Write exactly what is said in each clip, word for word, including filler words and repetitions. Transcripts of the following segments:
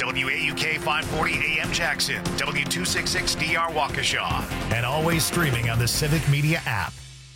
W A U K five forty A M Jackson, W two sixty-six D R Waukesha, and always streaming on the Civic Media app.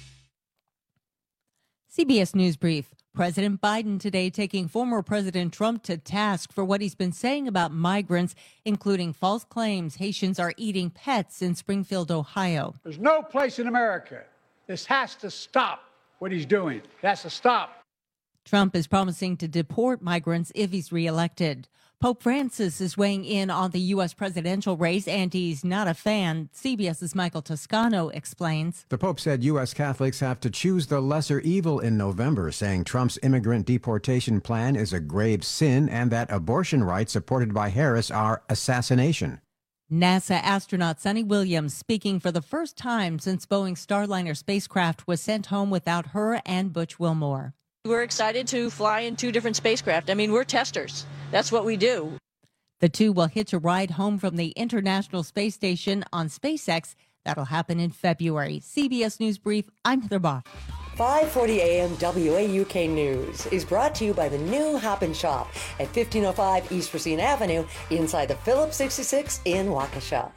C B S News Brief. President Biden today taking former President Trump to task for what he's been saying about migrants, including false claims Haitians are eating pets in Springfield, Ohio. There's no place in America. This has to stop what he's doing. It has to stop. Trump is promising to deport migrants if he's reelected. Pope Francis is weighing in on the U S presidential race, and he's not a fan. CBS's Michael Toscano explains. The Pope said U S Catholics have to choose the lesser evil in November, saying Trump's immigrant deportation plan is a grave sin and that abortion rights supported by Harris are assassination. NASA astronaut Sunny Williams speaking for the first time since Boeing's Starliner spacecraft was sent home without her and Butch Wilmore. We're excited to fly in two different spacecraft. I mean, we're testers. That's what we do. The two will hitch a ride home from the International Space Station on SpaceX. That'll happen in February. C B S News Brief, I'm Heather Bach. five forty A M W A U K News is brought to you by the new Hop and Shop at fifteen oh five East Racine Avenue inside the Phillips sixty-six in Waukesha.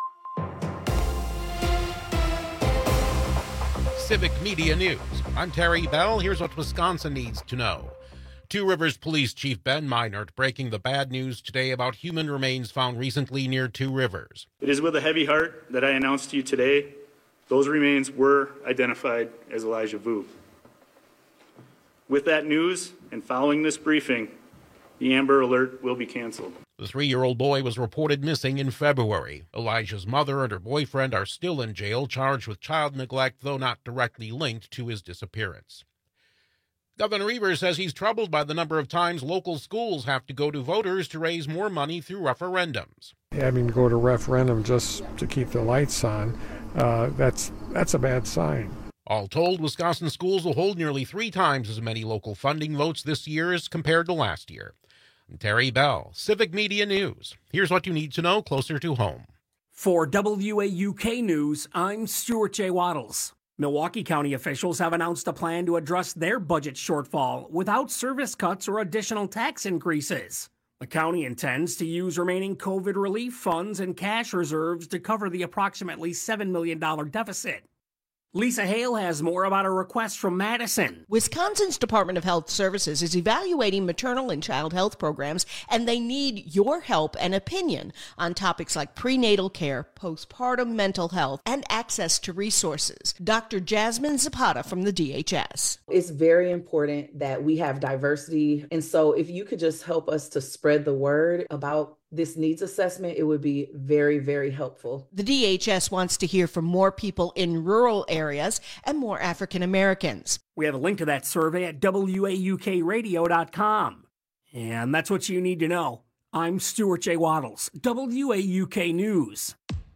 Civic Media News. I'm Terry Bell. Here's what Wisconsin needs to know. Two Rivers Police Chief Ben Meinert breaking the bad news today about human remains found recently near Two Rivers. It is with a heavy heart that I announce to you today those remains were identified as Elijah Vu. With that news and following this briefing, the Amber Alert will be canceled. The three-year-old boy was reported missing in February. Elijah's mother and her boyfriend are still in jail, charged with child neglect, though not directly linked to his disappearance. Governor Evers says he's troubled by the number of times local schools have to go to voters to raise more money through referendums. Having to go to referendum just to keep the lights on, uh, that's that's a bad sign. All told, Wisconsin schools will hold nearly three times as many local funding votes this year as compared to last year. I'm Terry Bell, Civic Media News. Here's what you need to know closer to home. For W A U K News, I'm Stuart J. Waddles. Milwaukee County officials have announced a plan to address their budget shortfall without service cuts or additional tax increases. The county intends to use remaining COVID relief funds and cash reserves to cover the approximately seven million dollars deficit. Lisa Hale has more about a request from Madison. Wisconsin's Department of Health Services is evaluating maternal and child health programs, and they need your help and opinion on topics like prenatal care, postpartum mental health, and access to resources. Doctor Jasmine Zapata from the D H S. It's very important that we have diversity, and so if you could just help us to spread the word about this needs assessment, it would be very, very helpful. The D H S wants to hear from more people in rural areas and more African Americans. We have a link to that survey at W A U K radio dot com. And that's what you need to know. I'm Stuart J. Waddles, W A U K News.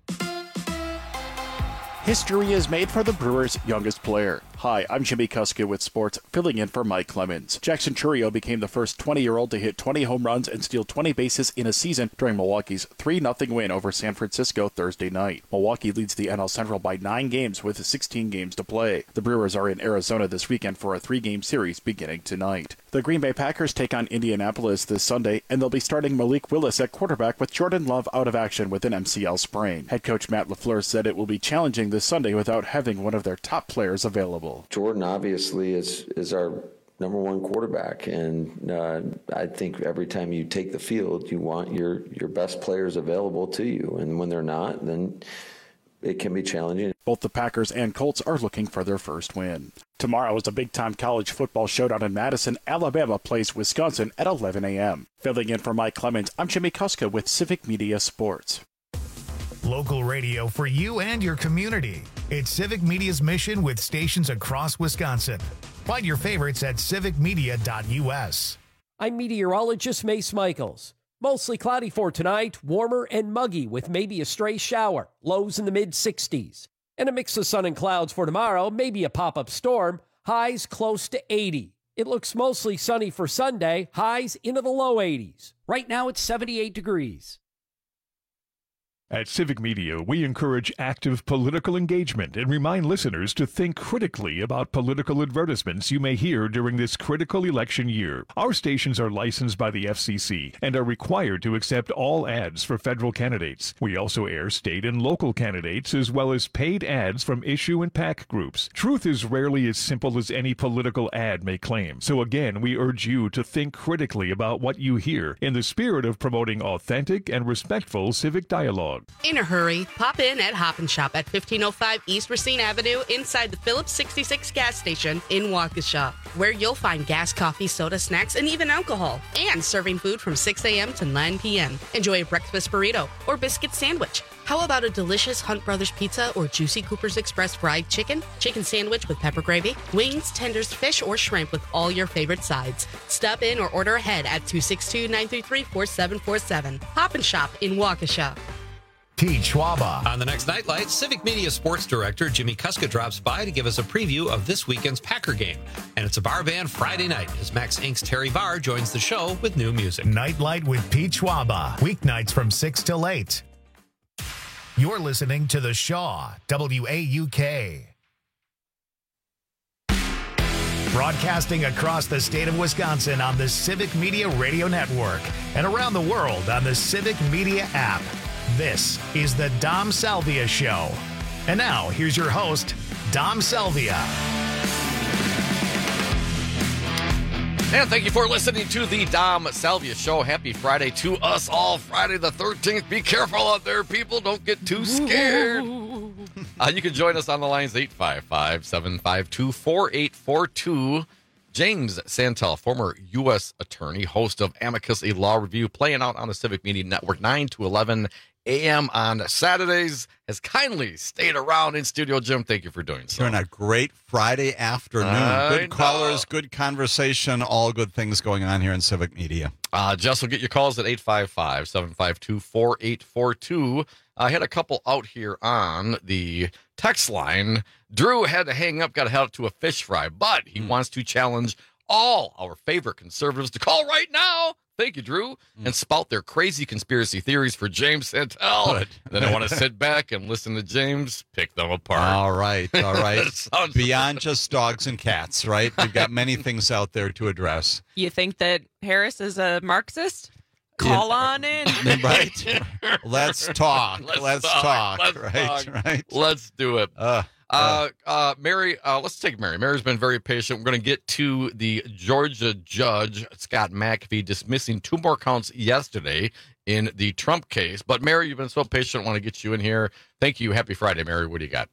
History is made for the Brewers' youngest player. Hi, I'm Jimmy Kuska with sports, filling in for Mike Clemens. Jackson Chourio became the first twenty-year-old to hit twenty home runs and steal twenty bases in a season during Milwaukee's three nothing win over San Francisco Thursday night. Milwaukee leads the N L Central by nine games with sixteen games to play. The Brewers are in Arizona this weekend for a three-game series beginning tonight. The Green Bay Packers take on Indianapolis this Sunday, and they'll be starting Malik Willis at quarterback with Jordan Love out of action with an M C L sprain. Head coach Matt LaFleur said it will be challenging this Sunday without having one of their top players available. Jordan obviously is is our number one quarterback, and uh, I think every time you take the field, you want your, your best players available to you, and when they're not, then it can be challenging. Both the Packers and Colts are looking for their first win. Tomorrow is a big-time college football showdown in Madison. Alabama plays Wisconsin at eleven a.m. Filling in for Mike Clemens, I'm Jimmy Kuska with Civic Media Sports. Local radio for you and your community. It's Civic Media's mission with stations across Wisconsin. Find your favorites at civic media dot u s. I'm meteorologist Mace Michaels. Mostly cloudy for tonight, warmer and muggy with maybe a stray shower, lows in the mid sixties. And a mix of sun and clouds for tomorrow, maybe a pop-up storm, highs close to eighty. It looks mostly sunny for Sunday, highs into the low eighties. Right now it's seventy-eight degrees. At Civic Media, we encourage active political engagement and remind listeners to think critically about political advertisements you may hear during this critical election year. Our stations are licensed by the F C C and are required to accept all ads for federal candidates. We also air state and local candidates as well as paid ads from issue and PAC groups. Truth is rarely as simple as any political ad may claim. So again, we urge you to think critically about what you hear in the spirit of promoting authentic and respectful civic dialogue. In a hurry, pop in at Hop and Shop at fifteen oh five East Racine Avenue inside the Phillips sixty-six gas station in Waukesha, where you'll find gas, coffee, soda, snacks, and even alcohol, and serving food from six a.m. to nine p.m. Enjoy a breakfast burrito or biscuit sandwich. How about a delicious Hunt Brothers pizza or juicy Cooper's Express fried chicken, chicken sandwich with pepper gravy, wings, tenders, fish, or shrimp with all your favorite sides? Stop in or order ahead at two six two, nine three three, four seven four seven. Hop and Shop in Waukesha. Pete Schwaba. On the next Nightlight, Civic Media Sports Director Jimmy Kuska drops by to give us a preview of this weekend's Packer game. And it's a bar band Friday night as Max Incorporated's Terry Barr joins the show with new music. Nightlight with Pete Schwaba. Weeknights from six till eight. You're listening to The Shaw, W A U K. Broadcasting across the state of Wisconsin on the Civic Media Radio Network and around the world on the Civic Media app. This is the Dom Salvia Show. And now, here's your host, Dom Salvia. And thank you for listening to the Dom Salvia Show. Happy Friday to us all. Friday the thirteenth. Be careful out there, people. Don't get too scared. Uh, you can join us on the lines eight five five, seven five two, four eight four two. James Santel, former U S attorney, host of Amicus, a law review, playing out on the Civic Media Network nine to eleven a.m. on Saturdays, has kindly stayed around in studio. Jim, thank you for doing so. Doing a great Friday afternoon. I good know. callers, good conversation, all good things going on here in Civic Media. Uh, Jess will get your calls at eight five five, seven five two, four eight four two. I had a couple out here on the text line. Drew had to hang up, got to head out to a fish fry, but he mm. wants to challenge all our favorite conservatives to call right now. Thank you, Drew, mm. and spout their crazy conspiracy theories for James Santel. Good. Then I want to sit back and listen to James pick them apart. All right, all right. Sounds Beyond just dogs and cats, right? We've got many things out there to address. You think that Harris is a Marxist? Call Yeah. on in. Right? Let's talk. Let's, Let's talk. talk. Let's right, talk. right. Let's do it. Uh, Uh, uh, Mary, uh, let's take Mary. Mary's been very patient. We're going to get to the Georgia judge, Scott McAfee, dismissing two more counts yesterday in the Trump case. But Mary, you've been so patient. I want to get you in here. Thank you. Happy Friday, Mary. What do you got?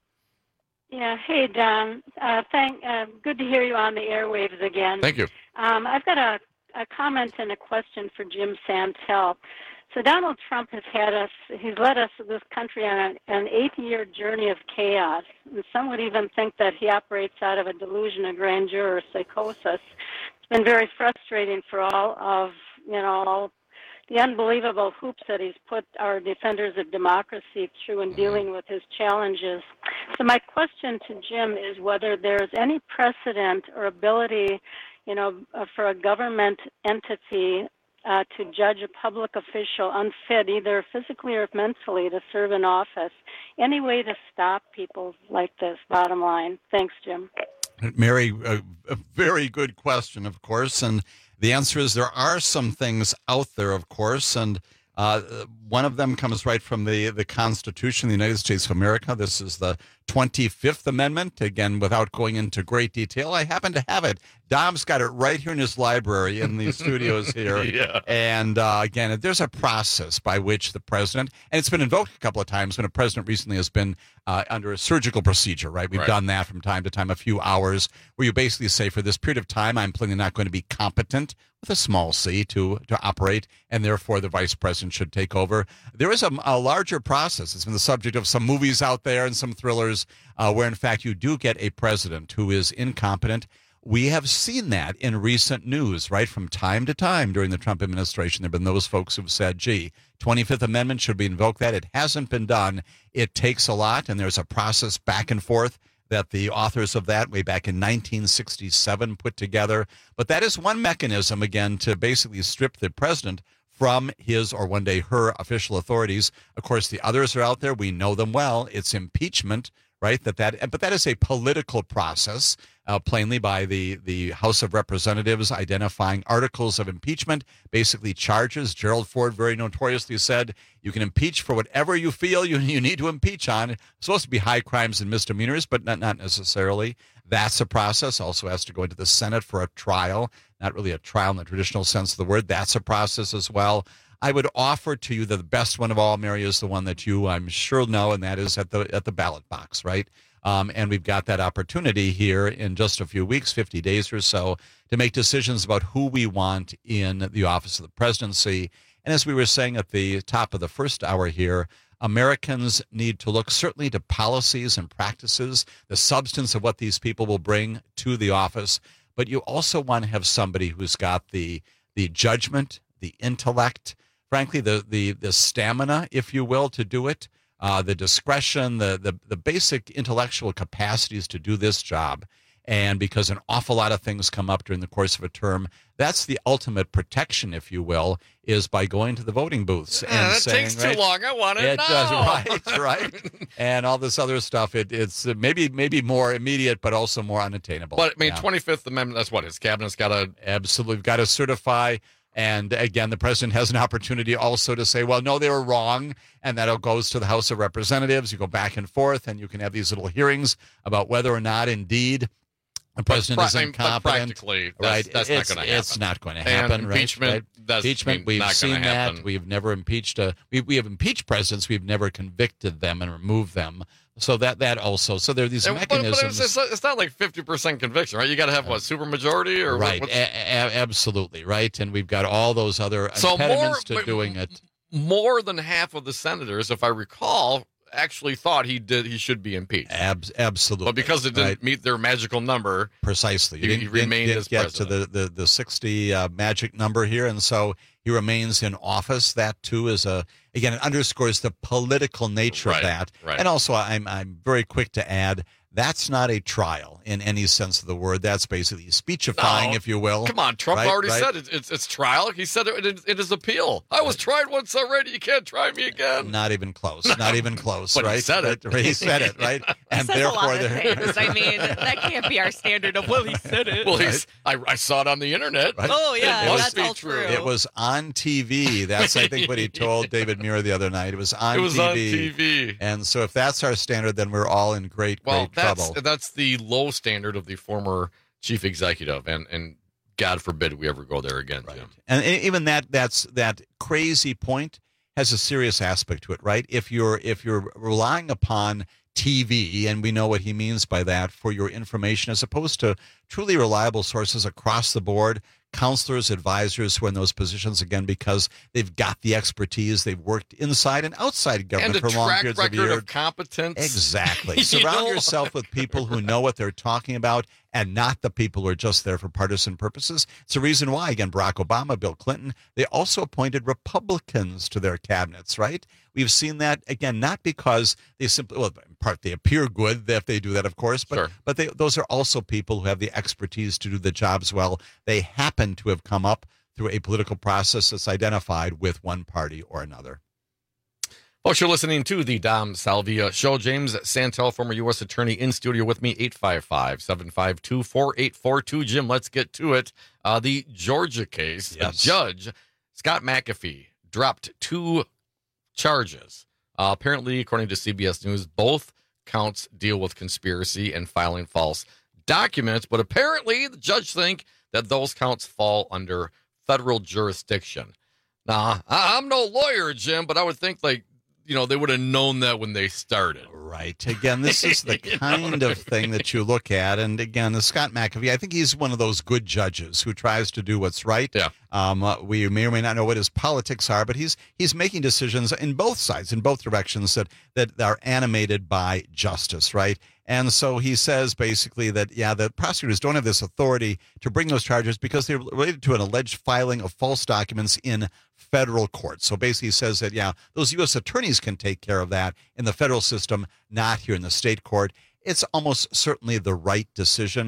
Yeah. Hey, Don. Uh, thank. Uh, good to hear you on the airwaves again. Thank you. Um, I've got a, a comment and a question for Jim Santel. So Donald Trump has had us, he's led us, this country, on an, an eight-year journey of chaos. And some would even think that he operates out of a delusion of grandeur or psychosis. It's been very frustrating for all of, you know, all the unbelievable hoops that he's put our defenders of democracy through in dealing with his challenges. So my question to Jim is whether there's any precedent or ability, you know, for a government entity Uh, to judge a public official unfit, either physically or mentally, to serve in office. Any way to stop people like this, bottom line? Thanks, Jim. Mary, a, a very good question, of course. And the answer is there are some things out there, of course. And uh, one of them comes right from the, the Constitution of the United States of America. This is the twenty-fifth Amendment. Again, without going into great detail, I happen to have it. Dom's got it right here in his library in the studios here. Yeah. And uh, again, there's a process by which the president, and it's been invoked a couple of times when a president recently has been uh, under a surgical procedure, right? We've Right. done that from time to time, a few hours, where you basically say, for this period of time, I'm plainly not going to be competent, with a small c, to, to operate, and therefore the vice president should take over. There is a, a larger process. It's been the subject of some movies out there and some thrillers uh, where, in fact, you do get a president who is incompetent. We have seen that in recent news, right? From time to time during the Trump administration, there have been those folks who've said, gee, twenty-fifth Amendment, should we invoke that? It hasn't been done. It takes a lot, and there's a process back and forth that the authors of that way back in nineteen sixty-seven put together. But that is one mechanism, again, to basically strip the president from his or one day her official authorities. Of course, the others are out there. We know them well. It's impeachment, right? That that, but that is a political process, uh, plainly by the, the House of Representatives identifying articles of impeachment, basically charges. Gerald Ford very notoriously said, you can impeach for whatever you feel you, you need to impeach on. It's supposed to be high crimes and misdemeanors, but not, not necessarily. That's a process. Also has to go into the Senate for a trial. Not really a trial in the traditional sense of the word. That's a process as well. I would offer to you that the best one of all, Mary, is the one that you, I'm sure, know, and that is at the at the ballot box, right? Um, and we've got that opportunity here in just a few weeks, fifty days or so, to make decisions about who we want in the office of the presidency. And as we were saying at the top of the first hour here, Americans need to look certainly to policies and practices, the substance of what these people will bring to the office. But you also want to have somebody who's got the the judgment, the intellect, frankly, the the the stamina, if you will, to do it, uh, the discretion, the, the the basic intellectual capacities to do this job. And because an awful lot of things come up during the course of a term, that's the ultimate protection, if you will, is by going to the voting booths and yeah, that saying, takes right, too long. I want it, it now. does, right, right, and all this other stuff. It, it's maybe maybe more immediate, but also more unattainable. But I mean, Yeah. twenty-fifth Amendment. That's what his cabinet's got to absolutely got to certify. And again, the president has an opportunity also to say, well, no, they were wrong. And that goes to the House of Representatives. You go back and forth, and you can have these little hearings about whether or not indeed the president But is pra- I mean, but incompetent. practically, that's- right? that's not it's, gonna happen. It's not going to And happen. right? impeachment, Right? that's impeachment. We've not gonna seen that. happen. We've never impeached a. We we have impeached presidents. We've never convicted them and removed them. So that that also. So there are these And- but, but mechanisms. it's, it's, it's not like fifty percent conviction, right? You got to have what, supermajority or what- right. what's- A- a- absolutely right. And we've got all those other So more- impediments to but- doing it. more than half of the senators, if I recall, actually thought he did he should be impeached. Abs- absolutely. But because it didn't right. meet their magical number, Precisely. he, You he didn't, remained didn't as get president. to the, the, the sixty uh, magic number here, and so he remains in office. That, too, is a, again, it underscores the political nature Right, of that. right. And also, I'm, I'm very quick to add, that's not a trial in any sense of the word. That's basically speechifying, No. if you will. Come on, Trump Right, already right. said it, it's it's trial. He said it in, in his appeal. I was tried once already. You can't try me again. Not even close. Not even close, But he right? said it. But he said it, right? And He says a lot therefore, of there- things. I mean, that can't be our standard of, well, he said it. Well, he's, I, I saw it on the internet. Right. Oh, yeah, it must that's be all true. true. It was on T V. That's, I think, what he told David Muir the other night. It was on It was T V. on T V. And so if that's our standard, then we're all in great, Well, great that's trouble. that's the low standard of the former chief executive, and and God forbid we ever go there again, Jim. And e- even that that's that crazy point has a serious aspect to it, right? If you're if you're relying upon T V, and we know what he means by that, for your information, as opposed to truly reliable sources across the board, counselors, advisors who are in those positions, again, because they've got the expertise, they've worked inside and outside government And a for long track periods of record years. of competence. Exactly. You Surround know? yourself with people who know what they're talking about and not the people who are just there for partisan purposes. It's the reason why, again, Barack Obama, Bill Clinton, they also appointed Republicans to their cabinets, right? We've seen that, again, not because they simply, well, in part, they appear good if they do that, of course, but, Sure. but they, those are also people who have the expertise to do the jobs well. They happen to have come up through a political process that's identified with one party or another. Folks, you're listening to the Dom Salvia Show. James Santel, former U S attorney, in studio with me, eight five five, seven five two, four eight four two. Jim, let's get to it. Uh, the Georgia case, Yes. a judge, Scott McAfee, dropped two charges. Uh, apparently, according to C B S News, both counts deal with conspiracy and filing false documents, but apparently the judge think that those counts fall under federal jurisdiction. Now, I- I'm no lawyer, Jim, but I would think, like, you know, they would have known that when they started. Right. Again, this is the kind of thing that you look at. And again, the Scott McAfee, I think he's one of those good judges who tries to do what's right. Yeah. Um, uh, we may or may not know what his politics are, but he's he's making decisions in both sides, in both directions that, that are animated by justice, right? And so he says basically that, yeah, the prosecutors don't have this authority to bring those charges because they're related to an alleged filing of false documents in federal court. So basically he says that, yeah, those U S attorneys can take care of that in the federal system, not here in the state court. It's almost certainly the right decision.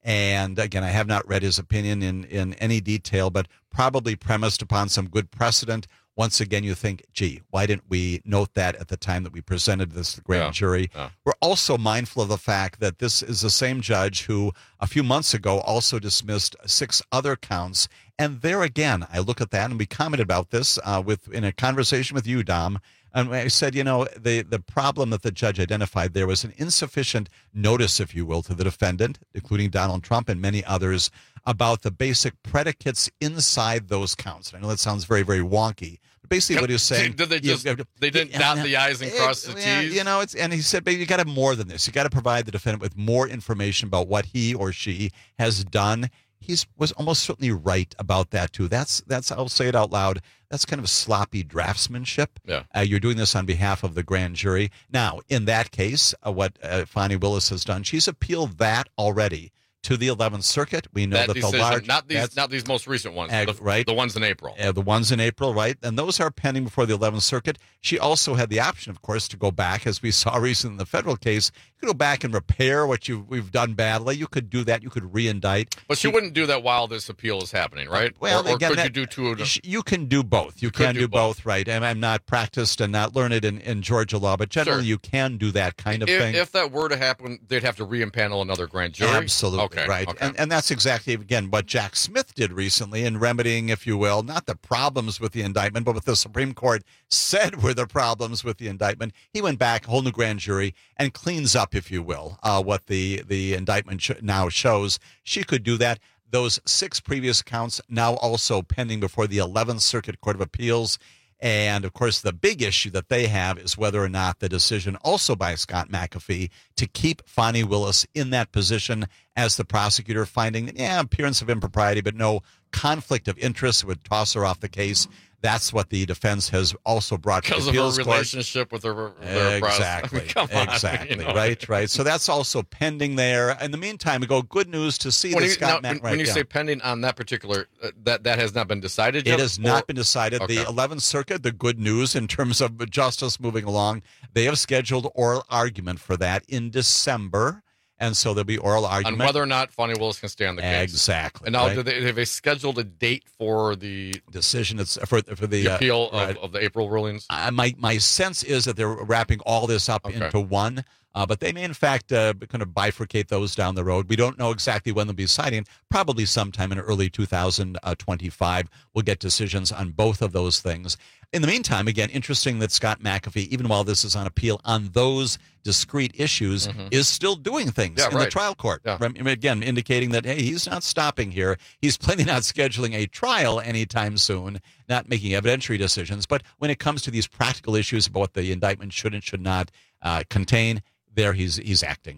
And again, I have not read his opinion in, in any detail, but probably premised upon some good precedent. Once again, you think, gee, why didn't we note that at the time that we presented this to the grand Yeah, jury? yeah. We're also mindful of the fact that this is the same judge who a few months ago also dismissed six other counts. And there again, I look at that, and we commented about this uh, with in a conversation with you, Dom. And I said, you know, the, the problem that the judge identified there was an insufficient notice, if you will, to the defendant, including Donald Trump and many others, about the basic predicates inside those counts. And I know that sounds very, very wonky. But basically what he was saying... Did they just, you, they didn't dot the I's and cross the yeah, T's? You know, it's, and he said, but you got to have more than this. You got to provide the defendant with more information about what he or she has done. He was almost certainly right about that, too. That's, that's I'll say it out loud, that's kind of sloppy draftsmanship. Yeah. Uh, you're doing this on behalf of the grand jury. Now, in that case, uh, what uh, Fani Willis has done, she's appealed that already to the eleventh Circuit. We know that that decision, the large... not these, not these most recent ones, uh, the, right? the ones in April. Uh, the ones in April, right? And those are pending before the eleventh Circuit. She also had the option, of course, to go back, as we saw recently in the federal case. You could go back and repair what you we've done badly. You could do that. You could re-indict. But she, she wouldn't do that while this appeal is happening, right? Well, or, or again, could that, you do two? Of you can do both. You, you can do, do both. both, right? And I'm not practiced and not learned in, in Georgia law, but generally Sure. you can do that kind of if, thing. If that were to happen, they'd have to re-impanel another grand jury? Absolutely, okay, right. Okay. And, and that's exactly, again, what Jack Smith did recently in remedying, if you will, not the problems with the indictment, but what the Supreme Court said were the problems with the indictment. He went back, whole new grand jury, and cleans up, if you will, uh, what the, the indictment sh- now shows. She could do that. Those six previous counts now also pending before the eleventh Circuit Court of Appeals. And, of course, the big issue that they have is whether or not the decision also by Scott McAfee to keep Fani Willis in that position as the prosecutor, finding, yeah, appearance of impropriety, but no conflict of interest, would toss her off the case. That's what the defense has also brought to the because of appeals her court. relationship with her, her Exactly. I mean, come on, exactly. you know. Right. Right. So that's also pending there. In the meantime, we go. Good news to see When that you, Scott. now, Mac- when, right, when you yeah. say pending on that particular, uh, that that has not been decided yet? It has or- not been decided. Okay. The eleventh Circuit, the good news in terms of justice moving along, they have scheduled oral argument for that in December. And so there'll be oral argument. on whether or not Fani Willis can stay on the case. Exactly. And now, right? do they, have they scheduled a date for the decision? It's for for the, the appeal uh, right. of, of the April rulings? Uh, my my sense is that they're wrapping all this up Okay. into one, uh, but they may in fact uh, kind of bifurcate those down the road. We don't know exactly when they'll be deciding. Probably sometime in early two thousand twenty-five, we'll get decisions on both of those things. In the meantime, again, interesting that Scott McAfee, even while this is on appeal on those discrete issues, Mhm. is still doing things Yeah, in right. the trial court. Yeah. Right? Again, indicating that, hey, he's not stopping here. He's planning on scheduling a trial anytime soon, not making evidentiary decisions. But when it comes to these practical issues about what the indictment should and should not uh, contain, there he's he's acting.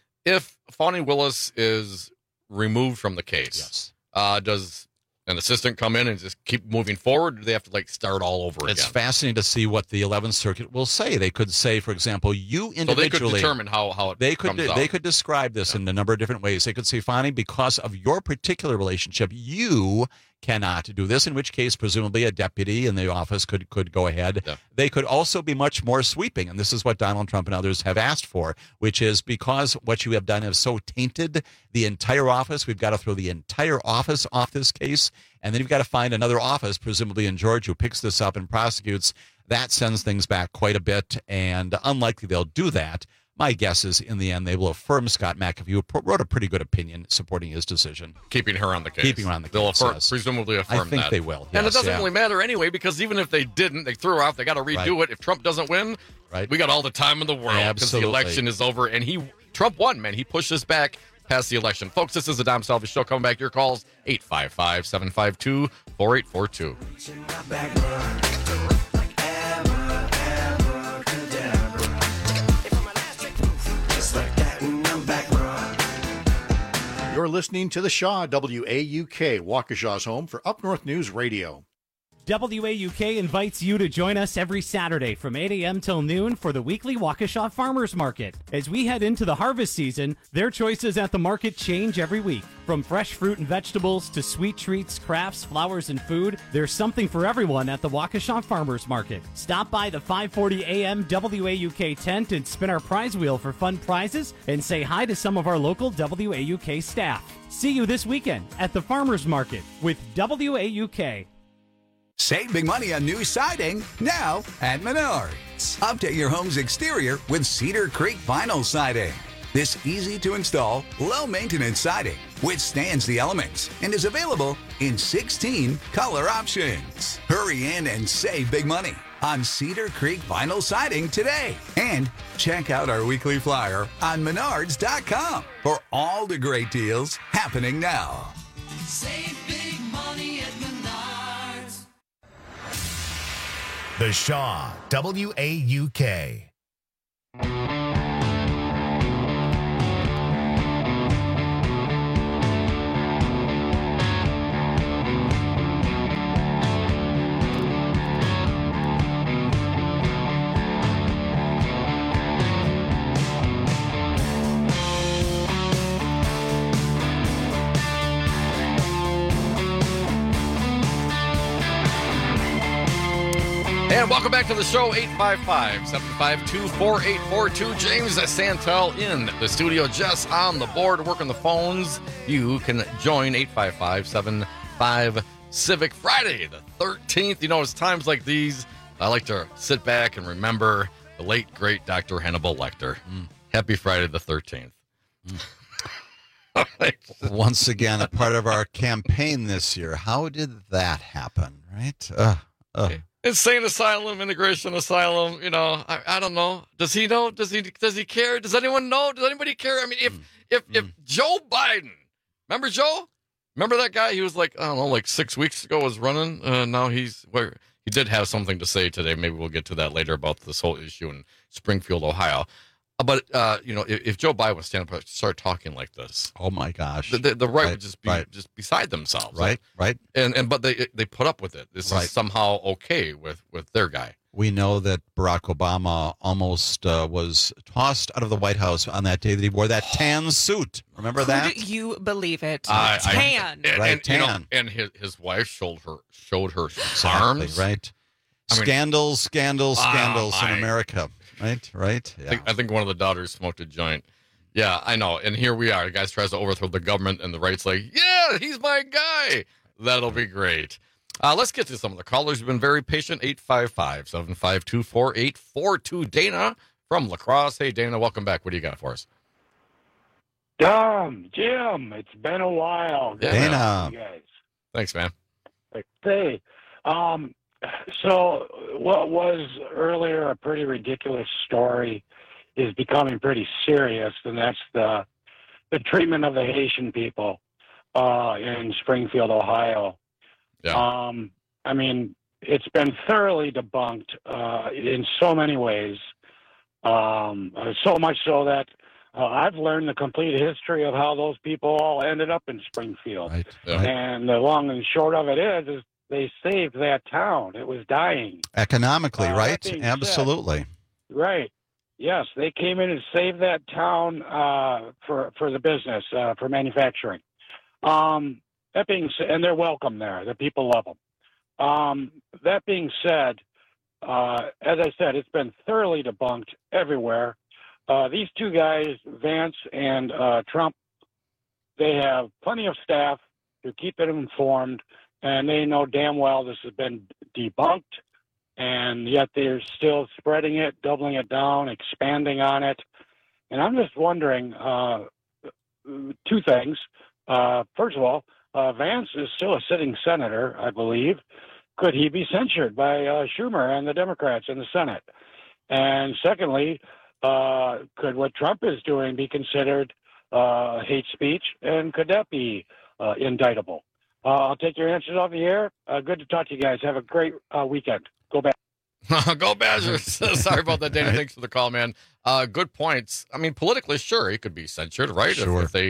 If Fani Willis is removed from the case, Yes. uh, does an assistant come in and just keep moving forward? Or do they have to like start all over It's again? fascinating to see what the eleventh Circuit will say. They could say, for example, you So they could individually. determine how, how it They could comes out. they could describe this in a number of different ways. They could say, Fani, because of your particular relationship, you cannot do this, in which case presumably a deputy in the office could could go ahead. Yeah. They could also be much more sweeping, and this is what Donald Trump and others have asked for, which is because what you have done has so tainted the entire office, we've got to throw the entire office off this case, and then you've got to find another office, presumably in Georgia, who picks this up and prosecutes. That sends things back quite a bit, and unlikely they'll do that. My guess is, in the end, they will affirm Scott McAfee, who wrote a pretty good opinion supporting his decision. Keeping her on the case. Keeping her on the They'll case, affirm, yes. presumably affirm I think that. they will, and it yes, doesn't yeah. really matter anyway, because even if they didn't, they threw her out, they got to redo Right. it. If Trump doesn't win, right. we got all the time in the world because the Absolutely. election is over. And he Trump won, man. He pushed us back past the election. Folks, this is the Dom Salvi Show. Coming back to your calls, eight five five, seven five two, four eight four two. You're listening to the Shaw, W A U K, Waukesha's home for Up North News Radio. W A U K invites you to join us every Saturday from eight a.m. till noon for the weekly Waukesha Farmers Market. As we head into the harvest season, their choices at the market change every week. From fresh fruit and vegetables to sweet treats, crafts, flowers, and food, there's something for everyone at the Waukesha Farmers Market. Stop by the five forty a.m. W A U K tent and spin our prize wheel for fun prizes and say hi to some of our local W A U K staff. See you this weekend at the Farmers Market with W A U K. Save big money on new siding now at Menards. Update your home's exterior with Cedar Creek vinyl siding. This easy-to-install, low-maintenance siding withstands the elements and is available in sixteen color options. Hurry in and save big money on Cedar Creek vinyl siding today. And check out our weekly flyer on menards dot com for all the great deals happening now. Save big money at Menards. The Shaw, W A U K. And welcome back to the show, eight five five, seven five two, four eight four two. James Santel in the studio, Jess on the board, working the phones. You can join eight five five, seven five, Civic. Friday the thirteenth. You know, it's times like these, I like to sit back and remember the late, great Doctor Hannibal Lecter. Mm. Happy Friday the thirteenth. Mm. Once again, a part of our campaign this year. How did that happen, right? Uh, uh. Okay. Insane asylum, immigration asylum. You know, I, I don't know. Does he know? Does he? Does he care? Does anyone know? Does anybody care? I mean, if mm. if mm. if Joe Biden, remember Joe? Remember that guy? He was like, I don't know, like six weeks ago was running. Uh, now he's where he did have something to say today. Maybe we'll get to that later about this whole issue in Springfield, Ohio. But, uh, you know, if, if Joe Biden would stand up and start talking like this. Oh, my gosh. The, the, the right, right would just be right. just beside themselves. Right, right. And, and but they they put up with it. This right. is somehow okay with, with their guy. We know that Barack Obama almost uh, was tossed out of the White House on that day that he wore that tan suit. Remember Could that? you believe it? I, tan. I, and, right, and, tan. You know, and his, his wife showed her, showed her exactly, arms. Right. I mean, scandals, scandals, scandals uh, in I, America. Right, right. Yeah. I, think, I think one of the daughters smoked a joint. Yeah, I know. And here we are. The guy tries to overthrow the government, and the right's like, yeah, he's my guy. That'll be great. Uh, let's get to some of the callers who've been very patient. eight five five, seven five two, four eight four two. Dana from La Crosse. Hey, Dana, welcome back. What do you got for us? Dom, Jim, it's been a while. Yeah, Dana. You guys. Thanks, man. Hey, um, so what was earlier a pretty ridiculous story is becoming pretty serious, and that's the the treatment of the Haitian people uh, in Springfield, Ohio. Yeah. Um, I mean, it's been thoroughly debunked uh, in so many ways, um, so much so that uh, I've learned the complete history of how those people all ended up in Springfield. Right. Yeah. And the long and short of it is, is they saved that town. It was dying. Economically, Uh, right? that being Absolutely. said- Right. Yes, they came in and saved that town uh, for for the business, uh, for manufacturing. Um, that being said, and they're welcome there. The people love them. Um, that being said, uh, as I said, it's been thoroughly debunked everywhere. Uh, these two guys, Vance and uh, Trump, they have plenty of staff to keep them informed, and they know damn well this has been debunked. And yet they're still spreading it, doubling it down, expanding on it. And I'm just wondering uh, two things. Uh, first of all, uh, Vance is still a sitting senator, I believe. Could he be censured by uh, Schumer and the Democrats in the Senate? And secondly, uh, could what Trump is doing be considered uh, hate speech? And could that be uh, indictable? Uh, I'll take your answers off the air. Uh, good to talk to you guys. Have a great uh, weekend. Go back. Go Badgers. Sorry about that, Dana. Thanks for the call, man. Uh, good points. I mean, politically, sure, he could be censured, right? Sure. If, if they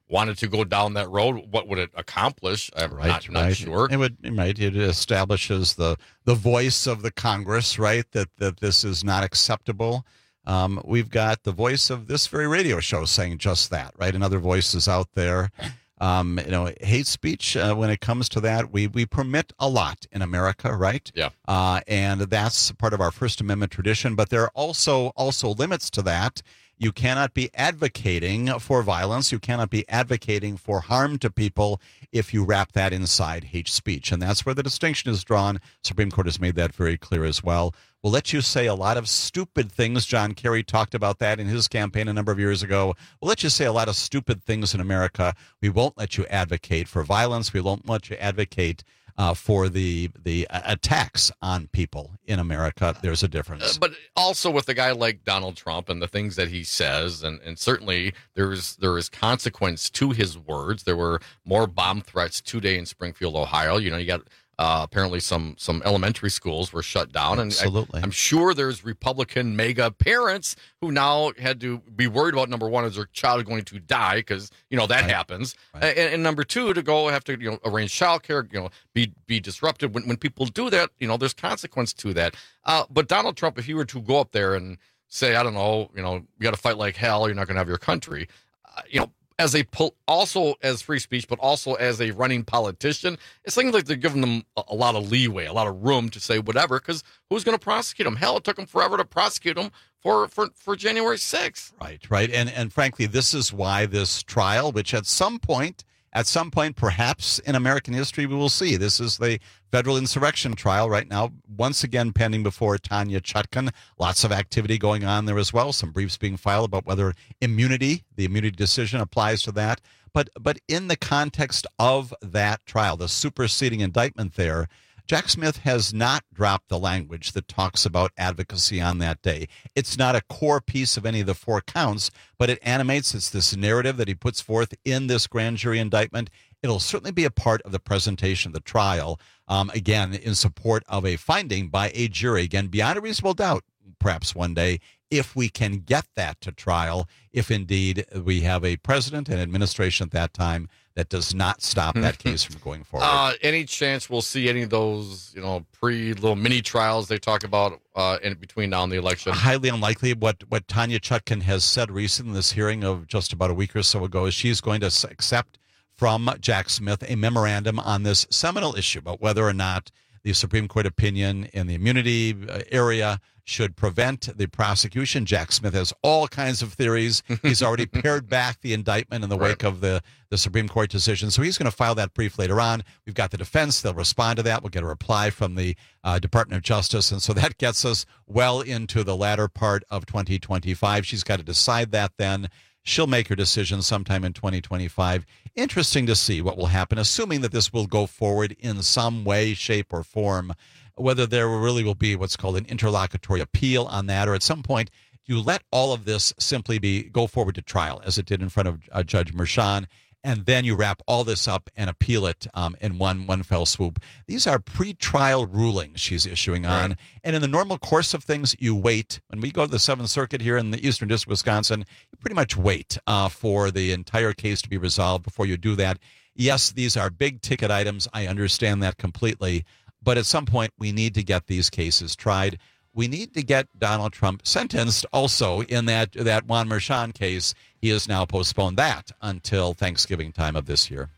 wanted to go down that road, what would it accomplish? I'm right, not, not right. sure. It would, right. It establishes the the voice of the Congress, right? That that this is not acceptable. Um, we've got the voice of this very radio show saying just that, right? And other voices out there. Um, you know, hate speech, uh, when it comes to that, we, we permit a lot in America, right? Yeah. Uh, and that's part of our First Amendment tradition. But there are also, also limits to that. You cannot be advocating for violence. You cannot be advocating for harm to people if you wrap that inside hate speech. And that's where the distinction is drawn. Supreme Court has made that very clear as well. We'll let you say a lot of stupid things. John Kerry talked about that in his campaign a number of years ago. We'll let you say a lot of stupid things in America. We won't let you advocate for violence. We won't let you advocate uh, for the the attacks on people in America. There's a difference. Uh, but also with a guy like Donald Trump and the things that he says, and, and certainly there is there is consequence to his words. There were more bomb threats today in Springfield, Ohio. You know, you got uh, apparently some some elementary schools were shut down. And Absolutely. I, I'm sure there's Republican mega parents who now had to be worried about, number one, is their child going to die? Because, you know, that right. happens. Right. And, and number two, to go have to, you know, arrange childcare, you know, be be disrupted. When, when people do that, you know, there's consequence to that. Uh, but Donald Trump, if he were to go up there and say, I don't know, you know, you got to fight like hell, you're not going to have your country, uh, you know, as a pol- also as free speech, but also as a running politician, it seems like they're giving them a, a lot of leeway, a lot of room to say whatever, because who's going to prosecute them? Hell, it took them forever to prosecute them for, for, for January sixth. Right, right. And, and frankly, this is why this trial, which at some point, At some point, perhaps in American history, we will see. This is the federal insurrection trial right now, once again pending before Tanya Chutkan. Lots of activity going on there as well. Some briefs being filed about whether immunity, the immunity decision, applies to that. But but in the context of that trial, the superseding indictment there, Jack Smith has not dropped the language that talks about advocacy on that day. It's not a core piece of any of the four counts, but it animates. It's this narrative that he puts forth in this grand jury indictment. It'll certainly be a part of the presentation of the trial, um, again, in support of a finding by a jury, again, beyond a reasonable doubt, perhaps one day, if we can get that to trial, if indeed we have a president and administration at that time that does not stop that case from going forward. Uh, any chance we'll see any of those, you know, pre little mini trials they talk about uh, in between now and the election? Highly unlikely. What what Tanya Chutkan has said recently in this hearing of just about a week or so ago is she's going to accept from Jack Smith a memorandum on this seminal issue about whether or not the Supreme Court opinion in the immunity area should prevent the prosecution. Jack Smith has all kinds of theories. He's already pared back the indictment in the wake right. of the, the Supreme Court decision. So he's going to file that brief later on. We've got the defense. They'll respond to that. We'll get a reply from the uh, Department of Justice. And so that gets us well into the latter part of twenty twenty-five. She's got to decide that then. She'll make her decision sometime in twenty twenty-five. Interesting to see what will happen, assuming that this will go forward in some way, shape, or form, whether there really will be what's called an interlocutory appeal on that, or at some point you let all of this simply be go forward to trial, as it did in front of uh, Judge Merchan, and then you wrap all this up and appeal it um, in one one fell swoop. These are pre-trial rulings she's issuing on, right. And in the normal course of things, you wait. When we go to the Seventh Circuit here in the Eastern District of Wisconsin, you pretty much wait uh, for the entire case to be resolved before you do that. Yes, these are big-ticket items. I understand that completely. But at some point, we need to get these cases tried. We need to get Donald Trump sentenced also in that, that Juan Merchan case. He has now postponed that until Thanksgiving time of this year.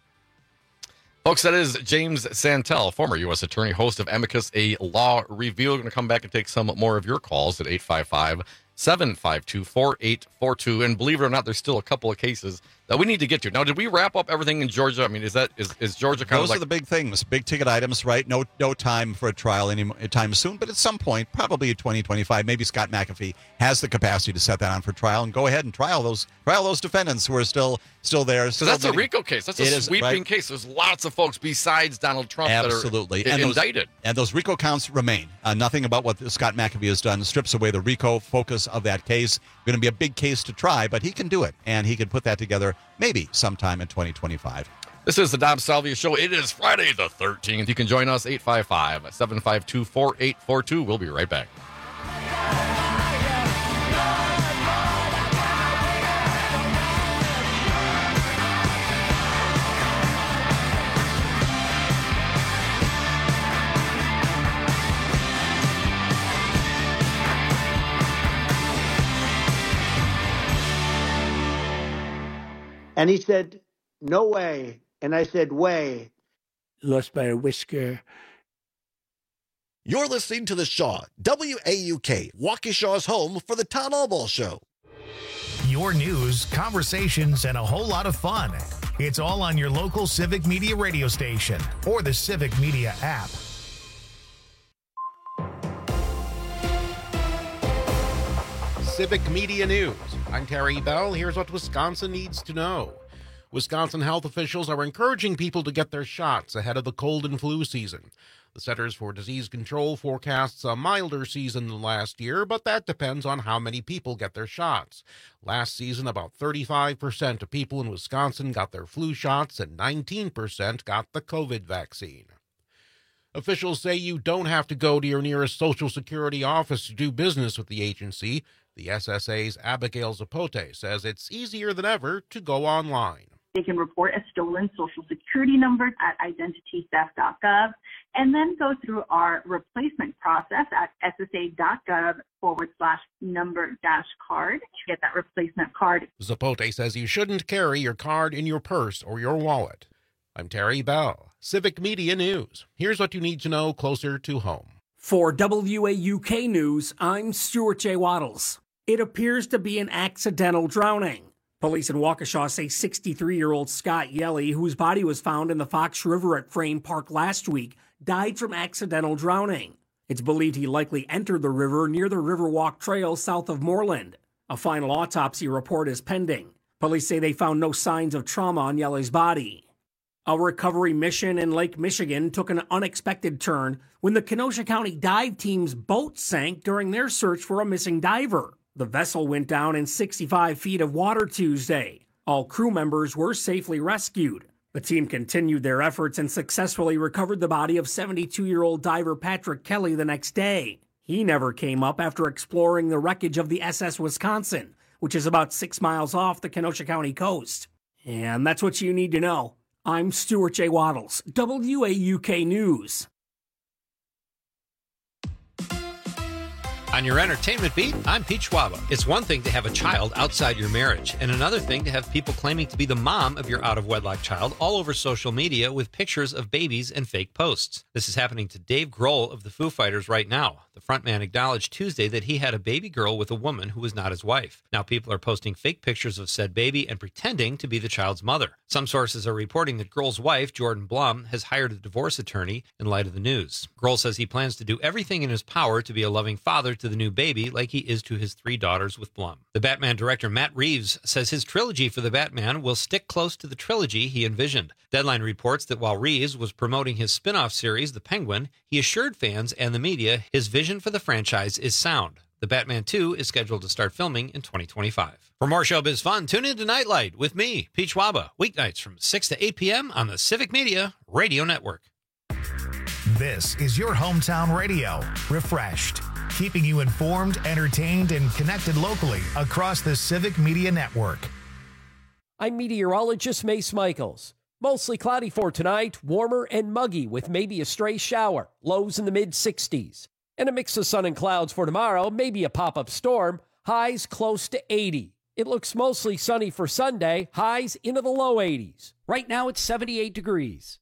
Folks, that is James Santel, former U S attorney, host of Amicus, a law review. We're going to come back and take some more of your calls at eight five five, seven five two, four eight four two. And believe it or not, there's still a couple of cases that we need to get to. Now, did we wrap up everything in Georgia? I mean, is that is, is Georgia kind Those of like... Those are the big things, big ticket items, right? No no time for a trial anytime soon, but at some point, probably in twenty twenty-five, maybe Scott McAfee has the capacity to set that on for trial and go ahead and trial those trial those defendants who are still still there. So that's getting, a RICO case. That's a sweeping is, right? case. There's lots of folks besides Donald Trump Absolutely. that are and indicted. Those, and those RICO counts remain. Uh, nothing about what Scott McAfee has done strips away the RICO focus of that case. Going to be a big case to try, but he can do it, and he can put that together maybe sometime in twenty twenty-five. This is the Dom Salvia Show. It is Friday the thirteenth. You can join us, eight five five, seven five two, four eight four two. We'll be right back. And he said, no way. And I said, way. Lost by a whisker. You're listening to The Shaw, W A U K, Waukesha's home for the Todd Albaugh Show. Your news, conversations, and a whole lot of fun. It's all on your local Civic Media radio station or the Civic Media app. Civic Media News. I'm Terry Bell. Here's what Wisconsin needs to know. Wisconsin health officials are encouraging people to get their shots ahead of the cold and flu season. The Centers for Disease Control forecasts a milder season than last year, but that depends on how many people get their shots. Last season, about thirty-five percent of people in Wisconsin got their flu shots and nineteen percent got the COVID vaccine. Officials say you don't have to go to your nearest Social Security office to do business with the agency. The S S A's Abigail Zapote says it's easier than ever to go online. They can report a stolen Social Security number at identity theft dot gov and then go through our replacement process at ssa.gov forward slash number dash card to get that replacement card. Zapote says you shouldn't carry your card in your purse or your wallet. I'm Terry Bell, Civic Media News. Here's what you need to know closer to home. For W A U K News, I'm Stuart J. Waddles. It appears to be an accidental drowning. Police in Waukesha say sixty-three-year-old Scott Yelly, whose body was found in the Fox River at Frame Park last week, died from accidental drowning. It's believed he likely entered the river near the Riverwalk Trail south of Moreland. A final autopsy report is pending. Police say they found no signs of trauma on Yelly's body. A recovery mission in Lake Michigan took an unexpected turn when the Kenosha County dive team's boat sank during their search for a missing diver. The vessel went down in sixty-five feet of water Tuesday. All crew members were safely rescued. The team continued their efforts and successfully recovered the body of seventy-two-year-old diver Patrick Kelly the next day. He never came up after exploring the wreckage of the S S Wisconsin, which is about six miles off the Kenosha County coast. And that's what you need to know. I'm Stuart J. Waddles, W A U K News. On your entertainment beat, I'm Pete Schwaba. It's one thing to have a child outside your marriage, and another thing to have people claiming to be the mom of your out-of-wedlock child all over social media with pictures of babies and fake posts. This is happening to Dave Grohl of the Foo Fighters right now. The frontman acknowledged Tuesday that he had a baby girl with a woman who was not his wife. Now people are posting fake pictures of said baby and pretending to be the child's mother. Some sources are reporting that Grohl's wife, Jordan Blum, has hired a divorce attorney in light of the news. Grohl says he plans to do everything in his power to be a loving father to the new baby like he is to his three daughters with Blum. The Batman director Matt Reeves says his trilogy for the Batman will stick close to the trilogy he envisioned. Deadline reports that while Reeves was promoting his spin-off series, The Penguin, he assured fans and the media his vision for the franchise is sound. The Batman two is scheduled to start filming in twenty twenty-five. For more showbiz fun, tune in to Nightlight with me, Pete Schwaba, weeknights from six to eight p.m. on the Civic Media Radio Network. This is your hometown radio, refreshed, keeping you informed, entertained, and connected locally across the Civic Media Network. I'm meteorologist Mace Michaels. Mostly cloudy for tonight, warmer and muggy with maybe a stray shower, lows in the mid sixties. And a mix of sun and clouds for tomorrow, maybe a pop-up storm, highs close to eighty. It looks mostly sunny for Sunday, highs into the low eighties. Right now it's seventy-eight degrees.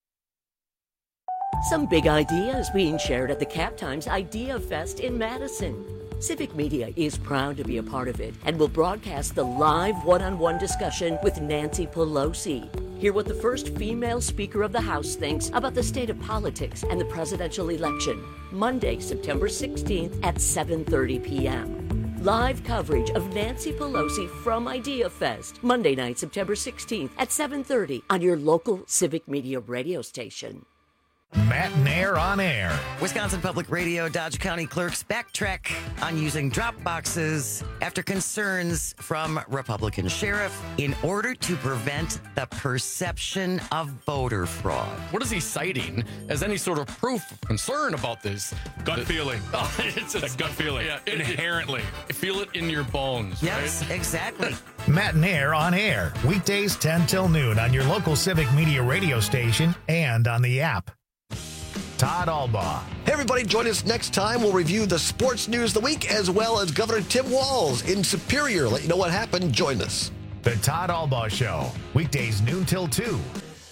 Some big ideas being shared at the Cap Times Idea Fest in Madison. Civic Media is proud to be a part of it and will broadcast the live one-on-one discussion with Nancy Pelosi. Hear what the first female Speaker of the House thinks about the state of politics and the presidential election. Monday, September sixteenth at seven thirty p.m. Live coverage of Nancy Pelosi from Idea Fest. Monday night, September sixteenth at seven thirty on your local Civic Media radio station. Matt Nair on air. Wisconsin Public Radio Dodge County clerks backtrack on using drop boxes after concerns from Republican sheriff in order to prevent the perception of voter fraud. What is he citing as any sort of proof of concern about this? Gut the, feeling. Oh, it's a gut feeling. Yeah, inherently. It, feel it in your bones. Yes, right? exactly. Matt Nair on air. Weekdays ten till noon on your local Civic Media radio station and on the app. Todd Albaugh. Hey, everybody, join us next time. We'll review the sports news of the week as well as Governor Tim Walz in Superior. Let you know what happened. Join us. The Todd Albaugh Show, weekdays noon till two.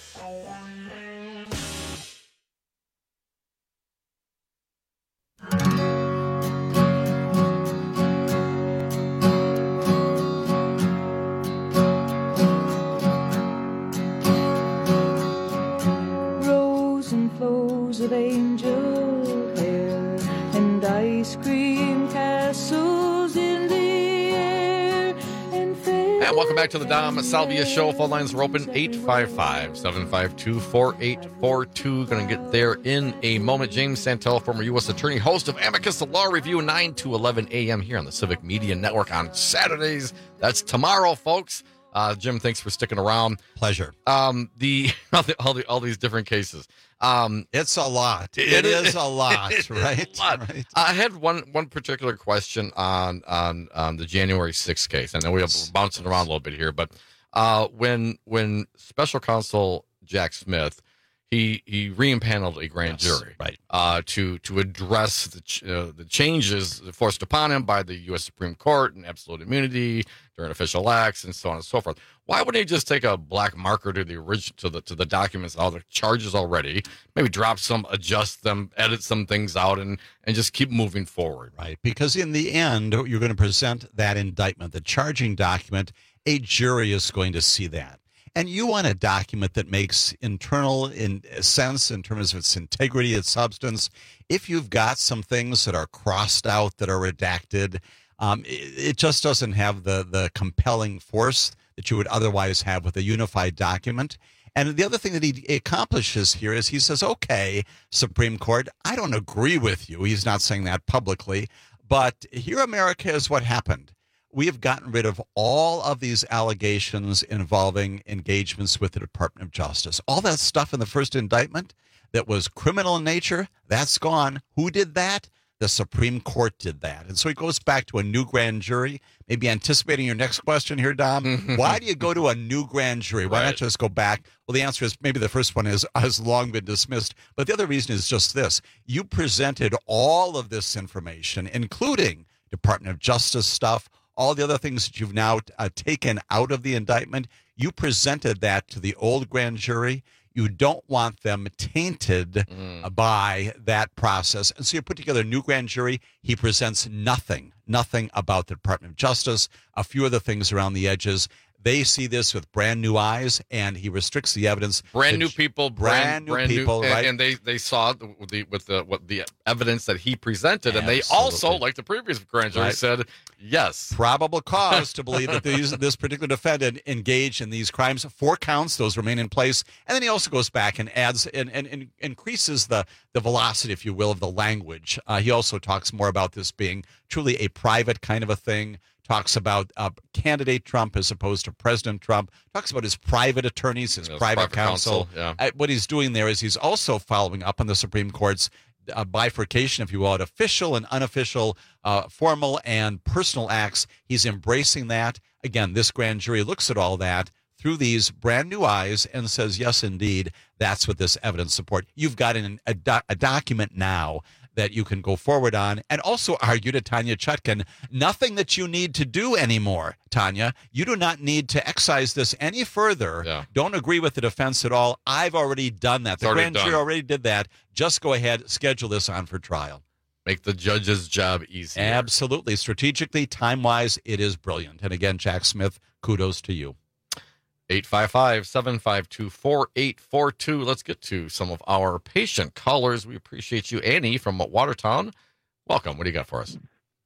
Rows and flows of angel hair and ice cream castles in the air and And welcome back to the Dom Salvia Show. Phone lines are open, eight five five, seven five two, four eight four two. Going to get there in a moment. James Santel, former U S attorney, host of Amicus, the Law Review, nine to eleven a.m. here on the Civic Media Network on Saturdays. That's tomorrow, folks. Uh, Jim, thanks for sticking around. Pleasure. Um, the all, the, all, the, all these different cases. Um, it's a lot. It is a lot, it right? Is a lot. Right. I had one one particular question on on um, the January sixth case. I know we are bouncing around a little bit here, but uh, when when Special Counsel Jack Smith he he reimpaneled a grand Yes, jury, right, uh, to to address the ch- uh, the changes forced upon him by the U S Supreme Court and absolute immunity during official acts and so on and so forth. Why wouldn't he just take a black marker to the origin to the to the documents, all the charges already, maybe drop some, adjust them, edit some things out, and and just keep moving forward? Right, because in the end, you're going to present that indictment, the charging document. A jury is going to see that. And you want a document that makes internal in sense in terms of its integrity, its substance. If you've got some things that are crossed out, that are redacted, um, it, it just doesn't have the the compelling force that you would otherwise have with a unified document. And the other thing that he accomplishes here is he says, okay, Supreme Court, I don't agree with you. He's not saying that publicly, but here, America, is what happened. We have gotten rid of all of these allegations involving engagements with the Department of Justice. All that stuff in the first indictment that was criminal in nature, that's gone. Who did that? The Supreme Court did that. And so he goes back to a new grand jury, maybe anticipating your next question here, Dom. Why do you go to a new grand jury? Why Right. not just go back? Well, the answer is maybe the first one is has long been dismissed. But the other reason is just this. You presented all of this information, including Department of Justice stuff, all the other things that you've now uh, taken out of the indictment. You presented that to the old grand jury. You don't want them tainted mm. by that process. And so you put together a new grand jury. He presents nothing, nothing about the Department of Justice, a few of the things around the edges. They see this with brand new eyes, and he restricts the evidence. Brand new people, brand, brand new brand people, new, right? And, and they, they saw the, the with the what the evidence that he presented, and they Absolutely. also, like the previous grand jury, Right. said yes, probable cause to believe that these, this particular defendant engaged in these crimes. Four counts; those remain in place. And then he also goes back and adds and, and, and increases the the velocity, if you will, of the language. Uh, he also talks more about this being truly a private kind of a thing. Talks about uh, candidate Trump as opposed to President Trump. Talks about his private attorneys, his Yes, private, private counsel. counsel, yeah. Uh, what he's doing there is he's also following up on the Supreme Court's uh, bifurcation, if you will, at official and unofficial, uh, formal and personal acts. He's embracing that. Again, this grand jury looks at all that through these brand new eyes and says, yes, indeed, that's what this evidence support. You've got an, a, do- a document now that you can go forward on, and also argue to Tanya Chutkan, nothing that you need to do anymore, Tanya. You do not need to excise this any further. Yeah. Don't agree with the defense at all. I've already done that. It's The already grand jury done. already did that. Just go ahead, schedule this on for trial. Make the judge's job easier. Absolutely. Strategically, time-wise, it is brilliant. And again, Jack Smith, kudos to you. eight five five, seven five two, four eight four two. Let's get to some of our patient callers. We appreciate you. Annie from Watertown, welcome. What do you got for us?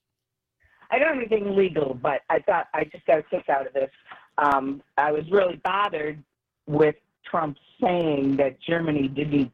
I don't have anything legal, but I thought I just got a kick out of this. Um, I was really bothered with Trump saying that Germany didn't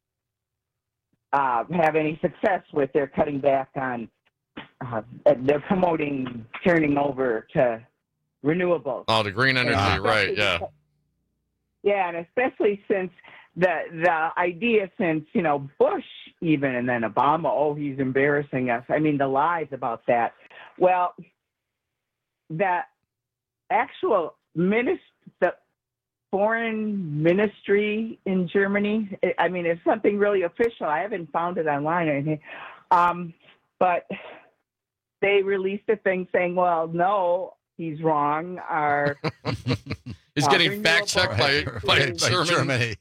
uh, have any success with their cutting back on, uh, they're promoting turning over to renewables. Oh, the green energy, And right, especially- yeah. Yeah, and especially since the the idea since, you know, Bush even, and then Obama, oh, he's embarrassing us. I mean, the lies about that. Well, the actual minister, the foreign ministry in Germany, I mean, it's something really official. I haven't found it online or anything. Um, but they released a thing saying, well, no, he's wrong. Our He's uh, getting fact checked by, by, by Germany. Germany.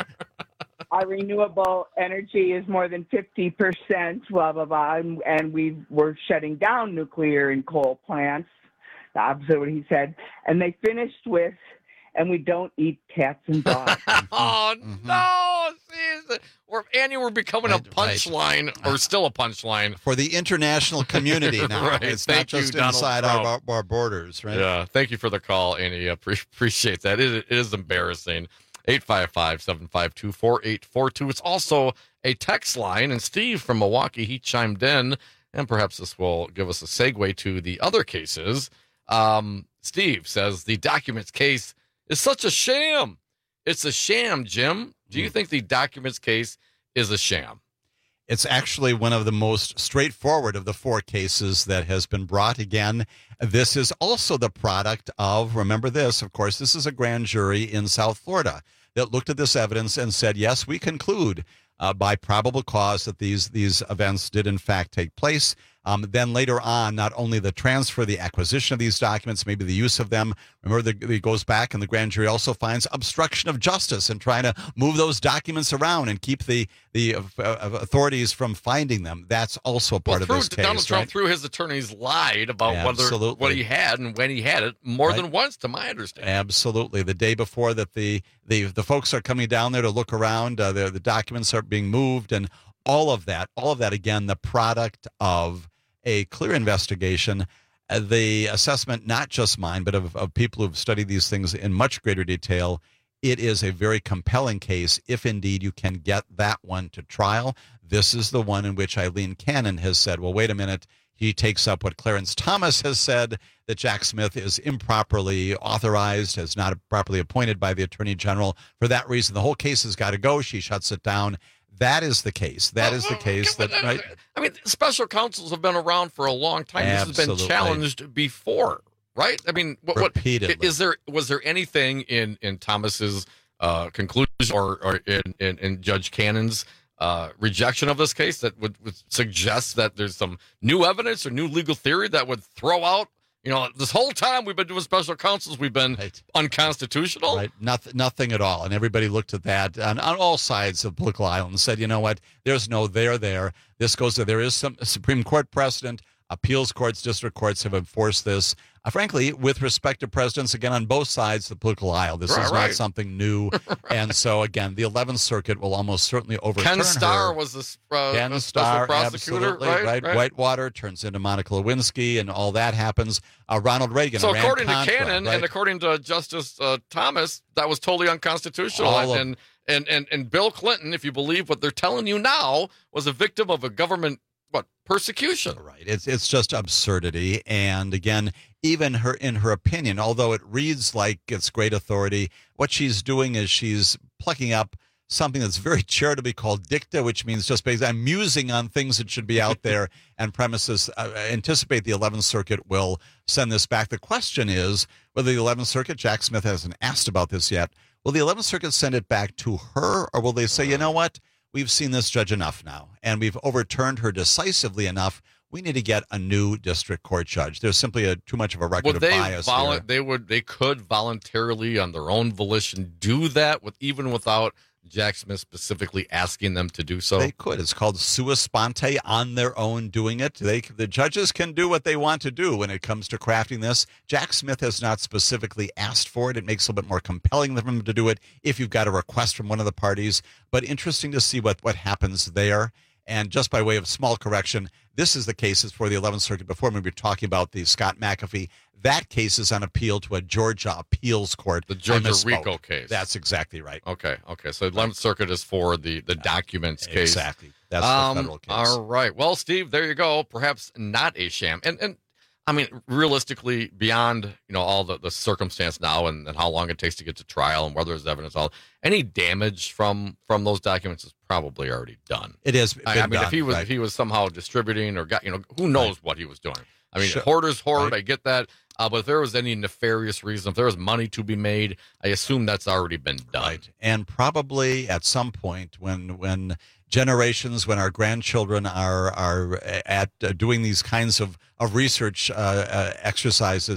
Our renewable energy is more than fifty percent, blah, blah, blah. And, and we were shutting down nuclear and coal plants, the opposite of what he said. And they finished with, and we don't eat cats and dogs. Oh, no. See, we're, Annie, we're becoming Right, a punchline, right. or still a punchline. For the international community now. Right. It's Thank not just you, Donald inside Trump. our, our borders, right? Yeah, thank you for the call, Annie. I pre- appreciate that. It, it is embarrassing. eight five five, seven five two, four eight four two. It's also a text line, and Steve from Milwaukee, he chimed in, and perhaps this will give us a segue to the other cases. Um, Steve says, the documents case is such a sham. It's a sham, Jim. Do you think the documents case is a sham? It's actually one of the most straightforward of the four cases that has been brought. Again, this is also the product of, remember this, of course, this is a grand jury in South Florida that looked at this evidence and said, yes, we conclude uh, by probable cause that these these events did in fact take place. Um, then later on, not only the transfer, the acquisition of these documents, maybe the use of them. Remember, the, it goes back, and the grand jury also finds obstruction of justice and trying to move those documents around and keep the the uh, authorities from finding them. That's also part well, of through, this case. Donald Trump, right? through his attorneys, lied about Absolutely. whether what he had and when he had it more Right. than once, to my understanding. Absolutely. The day before that, the the the folks are coming down there to look around. Uh, the the documents are being moved, and all of that, all of that again, the product of a clear investigation. Uh, the assessment, not just mine, but of, of people who've studied these things in much greater detail. It is a very compelling case if indeed you can get that one to trial. This is the one in which Eileen Cannon has said, well, wait a minute. He takes up what Clarence Thomas has said, that Jack Smith is improperly authorized, is not properly appointed by the Attorney General. For that reason, the whole case has got to go. She shuts it down. That is the case. That is the case. That right. I mean, special counsels have been around for a long time. Absolutely. This has been challenged before, right? I mean, what, what Repeatedly. is there? Was there anything in in Thomas's uh, conclusion or, or in, in in Judge Cannon's uh, rejection of this case that would, would suggest that there's some new evidence or new legal theory that would throw out? You know, this whole time we've been doing special counsels, we've been right. unconstitutional. Right, nothing, nothing at all. And everybody looked at that on, on all sides of the political aisle and said, you know what, there's no there there. This goes to, there is some Supreme Court precedent. Appeals courts, district courts have enforced this. Uh, frankly, with respect to presidents, again, on both sides of the political aisle, this Right, is right. not something new. And so, again, the eleventh Circuit will almost certainly overturn Ken Starr her. was the uh, Ken a special Starr, prosecutor, absolutely, right? right? right? Whitewater turns into Monica Lewinsky, and all that happens. Uh, Ronald Reagan, So Iran according to Contra, Cannon right? and according to Justice uh, Thomas, that was totally unconstitutional. All of- And, and and and Bill Clinton, if you believe what they're telling you now, was a victim of a government what persecution. Right. It's it's just absurdity. And again, even her in her opinion, although it reads like it's great authority, what she's doing is she's plucking up something that's very charitably called dicta, which means just basically I'm musing on things that should be out there, and premises uh, anticipate the eleventh Circuit will send this back. The question is whether the eleventh Circuit, Jack Smith hasn't asked about this yet, will the eleventh Circuit send it back to her, or will they say, you know what, we've seen this judge enough now, and we've overturned her decisively enough. We need to get a new district court judge. There's simply a, too much of a record Would of they bias volu- here. they would they could voluntarily on their own volition do that with even without Jack Smith specifically asking them to do so? They could. It's called sua sponte, on their own doing it. They, the judges can do what they want to do when it comes to crafting this. Jack Smith has not specifically asked for it. It makes it a little bit more compelling for him to do it if you've got a request from one of the parties. But interesting to see what, what happens there. And just by way of small correction, this is the cases for the eleventh Circuit. Before we were talking about the Scott McAfee, that case is on appeal to a Georgia appeals court. The Georgia I misspoke. RICO case. That's exactly right. Okay, okay. So the eleventh Circuit is for the, the documents case. Exactly. That's um, the federal case. All right. Well, Steve, there you go. Perhaps not a sham. And, and I mean, realistically, beyond, you know, all the, the circumstance now and, and how long it takes to get to trial and whether there's evidence, all any damage from from those documents is probably already done. It is. I, I mean, done, if he was right. if he was somehow distributing or got, you know, who knows Right. what he was doing. I mean, Sure. hoarder's hoard. Right. I get that. Uh, but if there was any nefarious reason, if there was money to be made, I assume that's already been done. Right. And probably at some point when when generations, when our grandchildren are are at uh, doing these kinds of, of research uh, uh, exercises,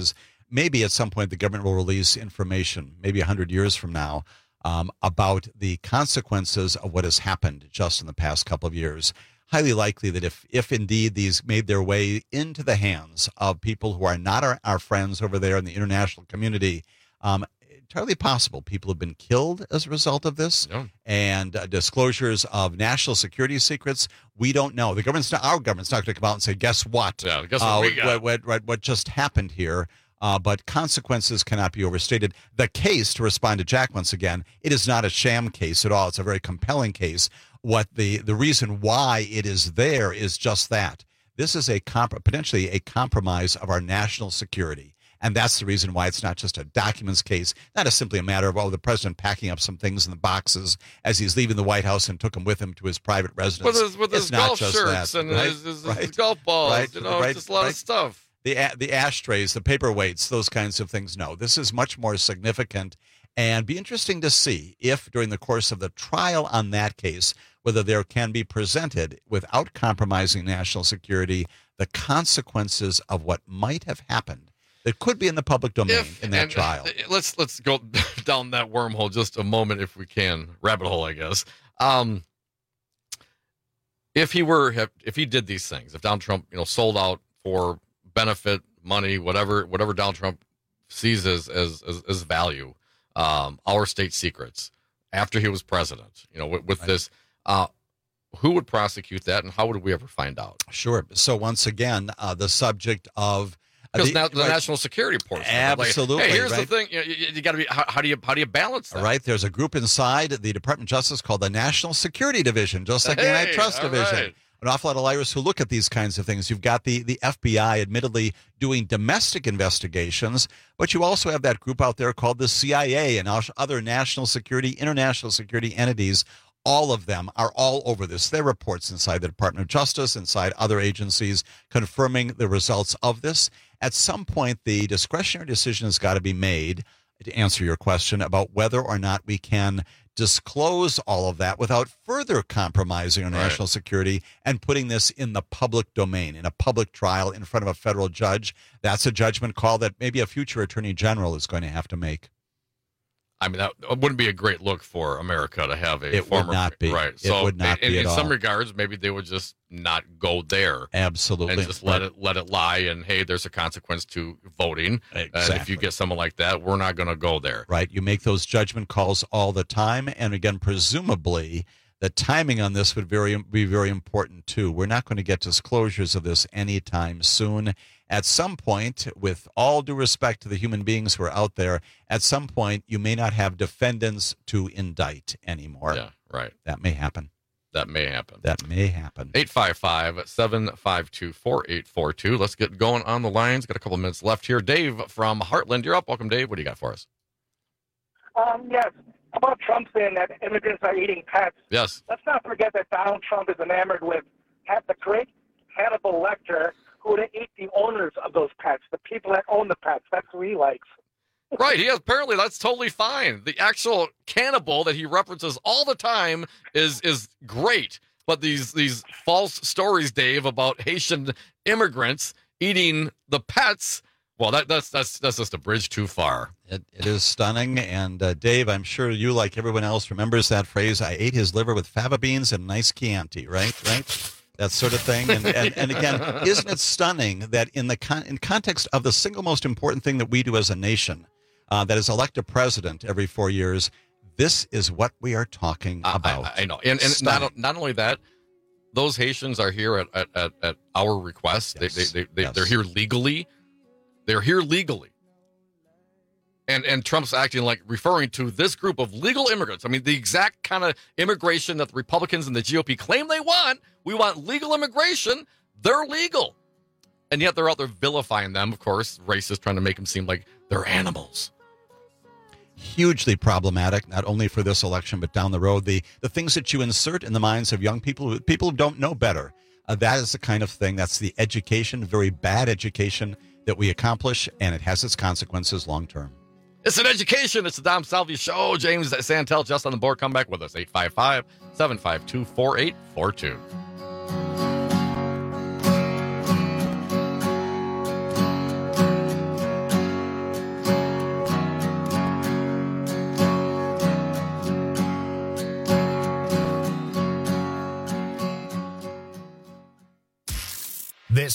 maybe at some point the government will release information, maybe one hundred years from now, um, about the consequences of what has happened just in the past couple of years. Highly likely that if, if indeed these made their way into the hands of people who are not our, our friends over there in the international community, um, entirely possible people have been killed as a result of this. Yeah. And uh, disclosures of national security secrets, we don't know. The government's not, our government's not going to come out and say, guess what? Yeah, guess what uh, we got? What, what, what, what just happened here? Uh, but consequences cannot be overstated. The case, to respond to Jack once again, it is not a sham case at all. It's a very compelling case. What the, the reason why it is there is just that. This is a comp- potentially a compromise of our national security. And that's the reason why it's not just a documents case, not a simply a matter of, oh, the president packing up some things in the boxes as he's leaving the White House and took them with him to his private residence. With his, with his it's not golf just shirts that, and right? his, his, right? his golf balls, right? you know, right? just a lot right? of stuff. The the ashtrays, the paperweights, those kinds of things. No, this is much more significant, and be interesting to see if during the course of the trial on that case, whether there can be presented without compromising national security the consequences of what might have happened that could be in the public domain If, in that and, trial. uh, Let's let's go down that wormhole just a moment if we can, rabbit hole, I guess. Um, if he were, if he did these things, if Donald Trump, you know, sold out for benefit, money, whatever, whatever Donald Trump sees as as as, as value, um, our state secrets after he was president, you know, with, with Right. this, uh, who would prosecute that, and how would we ever find out? Sure. So once again, uh, the subject of uh, Because the- now the right. national security portion. of it, like, Absolutely, hey, here's right. the thing. You, you, you got to be. How, how do you how do you balance that? All right, there's a group inside the Department of Justice called the National Security Division, just like the Hey, Antitrust all Division. right. An awful lot of liars who look at these kinds of things. You've got the, the F B I admittedly doing domestic investigations, but you also have that group out there called the C I A and other national security, international security entities. All of them are all over this. There are reports inside the Department of Justice, inside other agencies, confirming the results of this. At some point, the discretionary decision has got to be made, to answer your question, about whether or not we can disclose all of that without further compromising our Right. national security and putting this in the public domain, in a public trial in front of a federal judge. That's a judgment call that maybe a future attorney general is going to have to make. I mean, that wouldn't be a great look for America to have a It would former, not be. right? It So, would not in, be in at some all. regards, maybe they would just not go there. Absolutely. And just let Right. it let it lie. And hey, there's a consequence to voting. And if Exactly. you get someone like that, we're not going to go there. Right. You make those judgment calls all the time. And again, presumably, the timing on this would very be very important, too. We're not going to get disclosures of this anytime soon. At some point, with all due respect to the human beings who are out there, at some point, you may not have defendants to indict anymore. Yeah, right. That may happen. That may happen. That may happen. eight five five, seven five two, four eight four two. Let's get going on the lines. Got a couple minutes left here. Dave from Heartland, you're up. Welcome, Dave. What do you got for us? Um, yes. About Trump saying that immigrants are eating pets. Yes. Let's not forget that Donald Trump is enamored with the great Hannibal Lecter, who would eat the owners of those pets, the people that own the pets. That's who he likes. Right. He has, apparently that's totally fine. The actual cannibal that he references all the time is is great. But these these false stories, Dave, about Haitian immigrants eating the pets, well, that that's that's that's just a bridge too far. It, it is stunning. And uh, Dave, I'm sure you, like everyone else, remembers that phrase, I ate his liver with fava beans and nice Chianti, right? Right? That sort of thing. And, and, and again, isn't it stunning that in the con- in context of the single most important thing that we do as a nation, uh, that is elect a president every four years, this is what we are talking about. I, I know. And, and Stunning. not, not only that, those Haitians are here at, at, at, at our request. Yes. They, they, they, Yes. They're here legally. They're here legally. And and Trump's acting like referring to this group of legal immigrants. I mean, the exact kind of immigration that the Republicans and the G O P claim they want. We want legal immigration. They're legal. And yet they're out there vilifying them, of course, racists trying to make them seem like they're animals. Hugely problematic, not only for this election, but down the road. The the things that you insert in the minds of young people, people who don't know better, uh, that is the kind of thing, that's the education, very bad education that we accomplish, and it has its consequences long term. It's an education. It's the Dom Salvia Show. James Santel just on the board. Come back with us. eight five five, seven five two, four eight four two.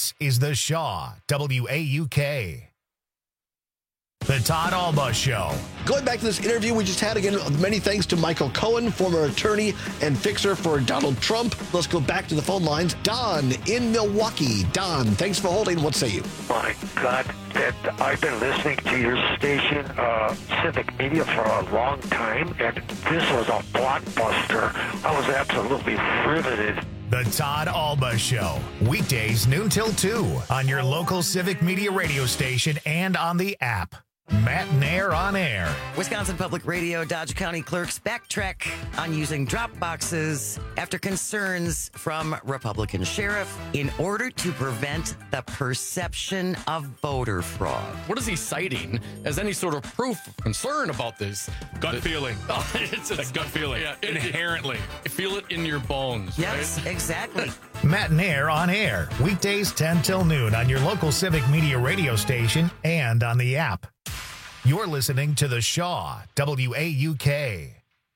This is the Shaw W A U K. The Todd Alba Show. Going back to this interview we just had, again, many thanks to Michael Cohen, former attorney and fixer for Donald Trump. Let's go back to the phone lines. Don in Milwaukee. Don, thanks for holding. What say you? My God, that I've been listening to your station, uh, Civic Media, for a long time, and this was a blockbuster. I was absolutely riveted. The Todd Alba Show. Weekdays noon till two on your local Civic Media radio station and on the app. Matt Nair on air. Wisconsin Public Radio Dodge County clerks backtrack on using drop boxes after concerns from Republican sheriff in order to prevent the perception of voter fraud. What is he citing as any sort of proof of concern about this? Gut The- feeling. Oh, it's It's a gut feeling. Yeah, it- Inherently. You feel it in your bones. Yes, right? exactly. Matt Nair on air. Weekdays ten till noon on your local Civic Media radio station and on the app. You're listening to the Shaw W A U K.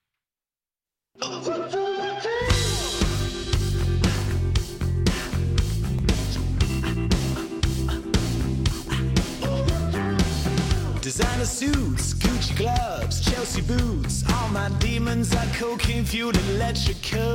Designer suits, Gucci gloves, Chelsea boots. All my demons are cocaine fueled electrical.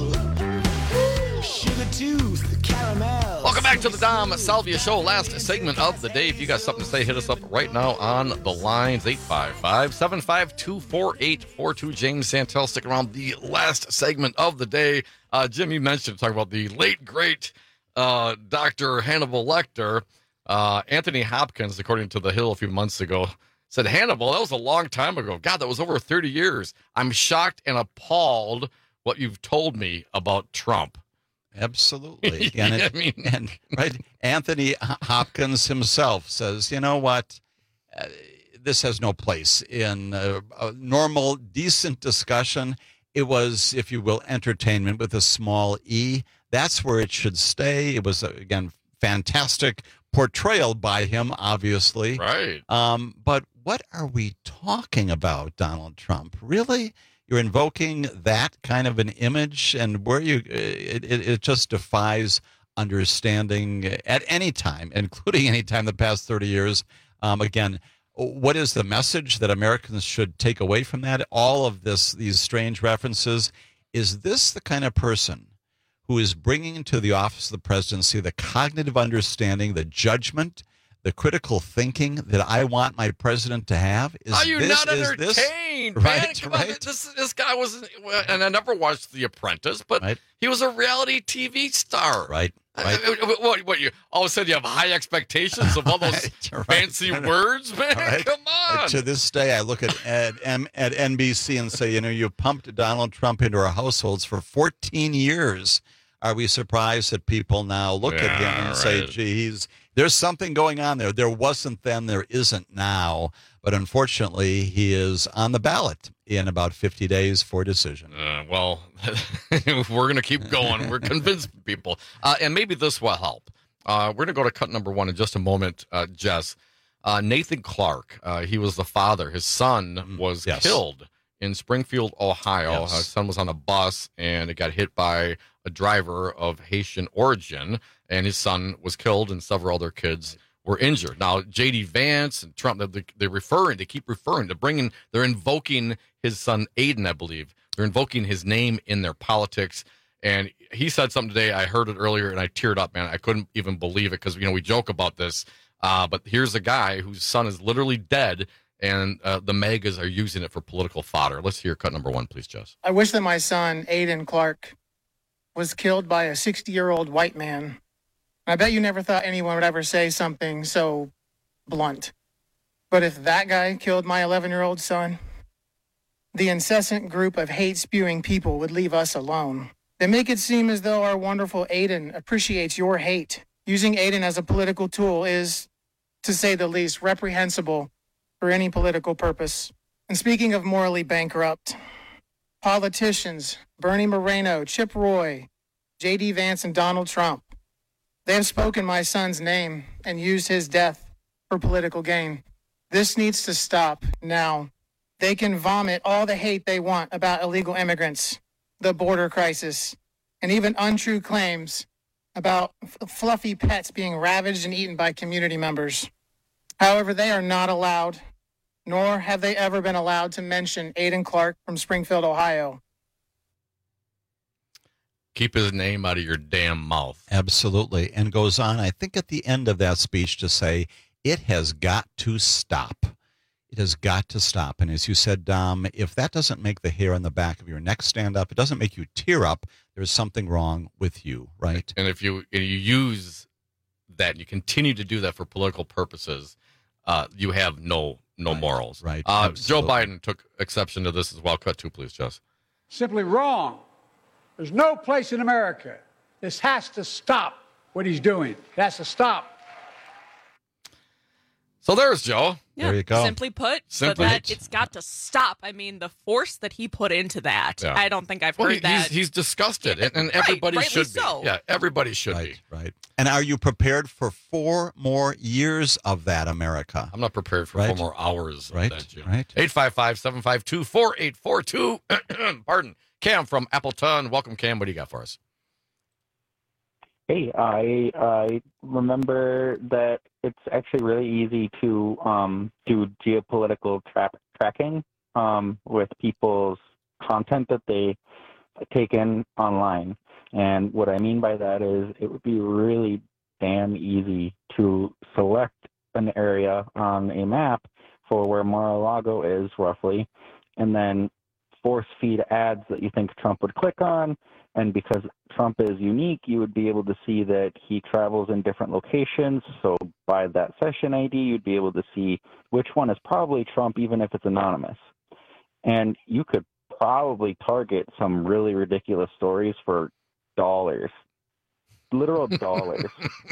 Sugar tooth, caramel. Welcome back to the Dom Salvia Show. Last segment of the day. If you got something to say, hit us up right now on the lines. eight five five, seven five two, four eight four two. James Santel, stick around. The last segment of the day. Uh, Jim, you mentioned talking about the late, great uh, Doctor Hannibal Lecter. Uh, Anthony Hopkins, according to The Hill a few months ago, said, Hannibal, that was a long time ago. God, that was over thirty years. I'm shocked and appalled what you've told me about Trump. Absolutely. And, it, I mean, and right, Anthony Hopkins himself says, you know what? Uh, this has no place in a, a normal, decent discussion. It was, if you will, entertainment with a small e. That's where it should stay. It was, again, fantastic portrayal by him, obviously. Right. Um, but what are we talking about, Donald Trump? Really? You're invoking that kind of an image, and where you it, it, it just defies understanding at any time, including any time the past thirty years. Um, again, what is the message that Americans should take away from that? All of this, these strange references. Is this the kind of person who is bringing to the office of the presidency the cognitive understanding, the judgment, the critical thinking that I want my president to have? Is Are you this, not is entertained, this, man? right, Come right. on, this this guy was, and I never watched The Apprentice, but right. he was a reality T V star. Right. Right. What, what, what you all of a sudden you have high expectations of all those right. fancy words, man? Right. Come on. Uh, to this day, I look at at, M, at N B C and say, you know, you pumped Donald Trump into our households for fourteen years. Are we surprised that people now look Yeah, at him and right. say, geez, there's something going on there. There wasn't then, there isn't now. But unfortunately, he is on the ballot in about fifty days for decision. Uh, well, we're going to keep going. We're convincing people. Uh, and maybe this will help. Uh, we're going to go to cut number one in just a moment, uh, Jess. Uh, Nathan Clark, uh, he was the father. His son was Yes. killed in Springfield, Ohio. Yes. His son was on a bus, and it got hit by a driver of Haitian origin, and his son was killed, and several other kids were injured. Now, J D. Vance and Trump, they, they're referring, they keep referring, they're bringing, they're invoking his son Aiden, I believe. They're invoking his name in their politics. And he said something today, I heard it earlier, and I teared up, man. I couldn't even believe it because, you know, we joke about this. Uh, but here's a guy whose son is literally dead, and uh, the megas are using it for political fodder. Let's hear cut number one, please, Jess. I wish that my son, Aiden Clark, was killed by a sixty-year-old white man. I bet you never thought anyone would ever say something so blunt. But if that guy killed my eleven-year-old son, the incessant group of hate-spewing people would leave us alone. They make it seem as though our wonderful Aiden appreciates your hate. Using Aiden as a political tool is, to say the least, reprehensible for any political purpose. And speaking of morally bankrupt, politicians, Bernie Moreno, Chip Roy, J D. Vance, and Donald Trump, they have spoken my son's name and used his death for political gain. This needs to stop now. They can vomit all the hate they want about illegal immigrants, the border crisis, and even untrue claims about f- fluffy pets being ravaged and eaten by community members. However, they are not allowed, nor have they ever been allowed to mention Aiden Clark from Springfield, Ohio. Keep his name out of your damn mouth. Absolutely. And goes on, I think, at the end of that speech to say, it has got to stop. It has got to stop. And as you said, Dom, if that doesn't make the hair on the back of your neck stand up, it doesn't make you tear up, there's something wrong with you, right? And if you and you use that, you continue to do that for political purposes, uh, you have no no right. morals. Right. Uh, Joe Biden took exception to this as well. Cut two, please, Jess. Simply wrong. There's no place in America. This has to stop what he's doing. It has to stop. So there's Joe. Yeah, there you go. Simply put, Simply but that put. it's got to stop. I mean, the force that he put into that, Yeah. I don't think I've Well, heard he- that. he's, he's disgusted, and, and Right, everybody rightly should be. so. Yeah, everybody should Right, be. right. And are you prepared for four more years of that, America? I'm not prepared for Right. four more hours Right, of that, Jim. right. eight five five, seven five two, four eight four two. Pardon. Cam from Appleton. Welcome, Cam. What do you got for us? Hey, I I remember that it's actually really easy to um, do geopolitical tra- tracking um, with people's content that they take in online. And what I mean by that is it would be really damn easy to select an area on a map for where Mar-a-Lago is roughly, and then force feed ads that you think Trump would click on. And because Trump is unique, you would be able to see that he travels in different locations. So by that session I D, you'd be able to see which one is probably Trump, even if it's anonymous. And you could probably target some really ridiculous stories for dollars, literal dollars.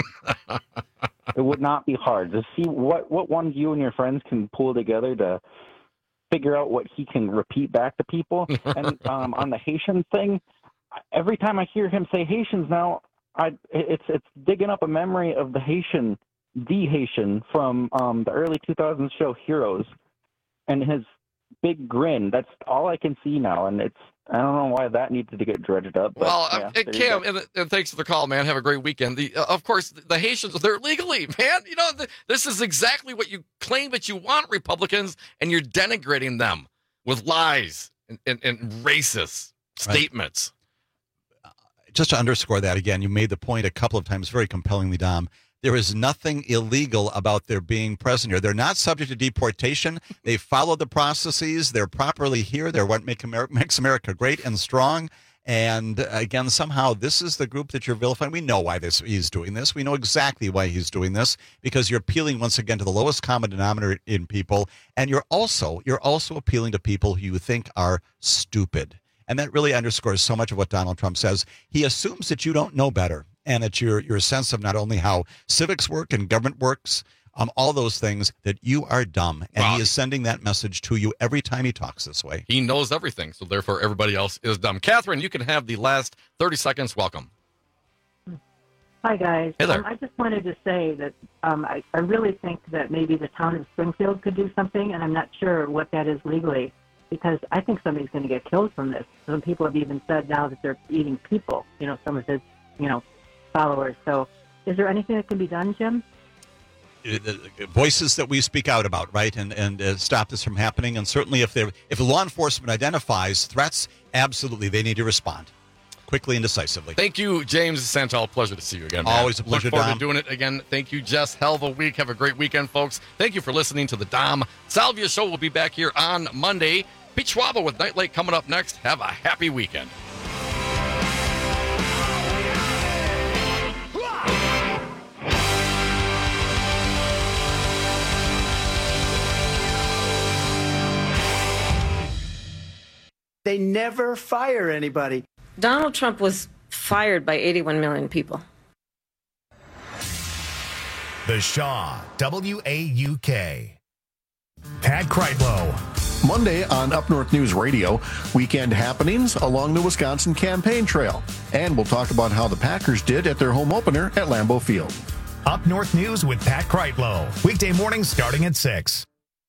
It would not be hard to see what, what ones you and your friends can pull together to figure out what he can repeat back to people. And um, on the Haitian thing, every time I hear him say Haitians now, I it's it's digging up a memory of the Haitian, the Haitian from um, the early two thousands show Heroes, and his big grin. That's all I can see now, and it's I don't know why that needed to get dredged up. But, Well, yeah, uh, there and you Cam, go. and, and thanks for the call, man. Have a great weekend. The uh, of course, the Haitians, they're legally, man. You know, the, this is exactly what you claim that you want, Republicans, and you're denigrating them with lies and, and, and racist statements. Just to underscore that again, you made the point a couple of times very compellingly, Dom. There is nothing illegal about their being present here. They're not subject to deportation. They follow the processes. They're properly here. They're what make America, makes America great and strong. And uh, again, somehow this is the group that you're vilifying. We know why this he's doing this. We know exactly why he's doing this, because you're appealing once again to the lowest common denominator in people, and you're also you're also appealing to people who you think are stupid. And that really underscores so much of what Donald Trump says. He assumes that you don't know better, and that your your sense of not only how civics work and government works, um, all those things, that you are dumb. And Wow. he is sending that message to you every time he talks this way. He knows everything, so therefore everybody else is dumb. Catherine, you can have the last thirty seconds. Welcome. Hi, guys. Hey there. Um, I just wanted to say that um, I, I really think that maybe the town of Springfield could do something, and I'm not sure what that is legally, because I think somebody's going to get killed from this. Some people have even said now that they're eating people, you know, some of his, you know, followers. So is there anything that can be done, Jim? Uh, the voices that we speak out about, right, and and uh, stop this from happening. And certainly, if they if law enforcement identifies threats, absolutely they need to respond quickly and decisively. Thank you, James Santel. Pleasure to see you again, man. Always a pleasure, Look forward Dom. to doing it again. Thank you, Jess. Hell of a week. Have a great weekend, folks. Thank you for listening to the Dom Salvia Show. We'll be back here on Monday. Pete Schwaba with Night Lake coming up next. Have a happy weekend. They never fire anybody. Donald Trump was fired by eighty-one million people. The Shaw, W A U K. Pat Kreitlow. Monday on Up North News Radio, weekend happenings along the Wisconsin campaign trail. And we'll talk about how the Packers did at their home opener at Lambeau Field. Up North News with Pat Kreitlow. Weekday mornings starting at six.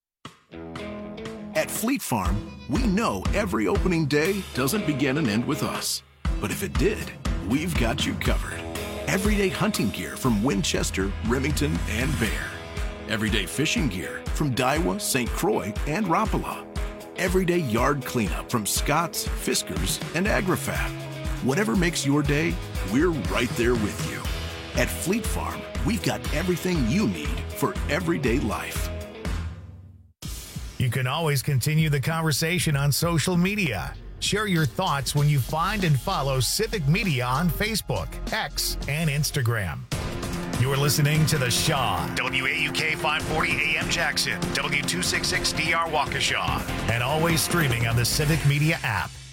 At Fleet Farm, we know every opening day doesn't begin and end with us. But if it did, we've got you covered. Everyday hunting gear from Winchester, Remington, and Bear. Everyday fishing gear from Daiwa, Saint Croix, and Rapala. Everyday yard cleanup from Scott's, Fiskars, and AgriFab. Whatever makes your day, we're right there with you. At Fleet Farm, we've got everything you need for everyday life. You can always continue the conversation on social media. Share your thoughts when you find and follow Civic Media on Facebook, X, and Instagram. You're listening to The Shaw, W A U K five forty A M Jackson, W two sixty-six D R Waukesha, and always streaming on the Civic Media app.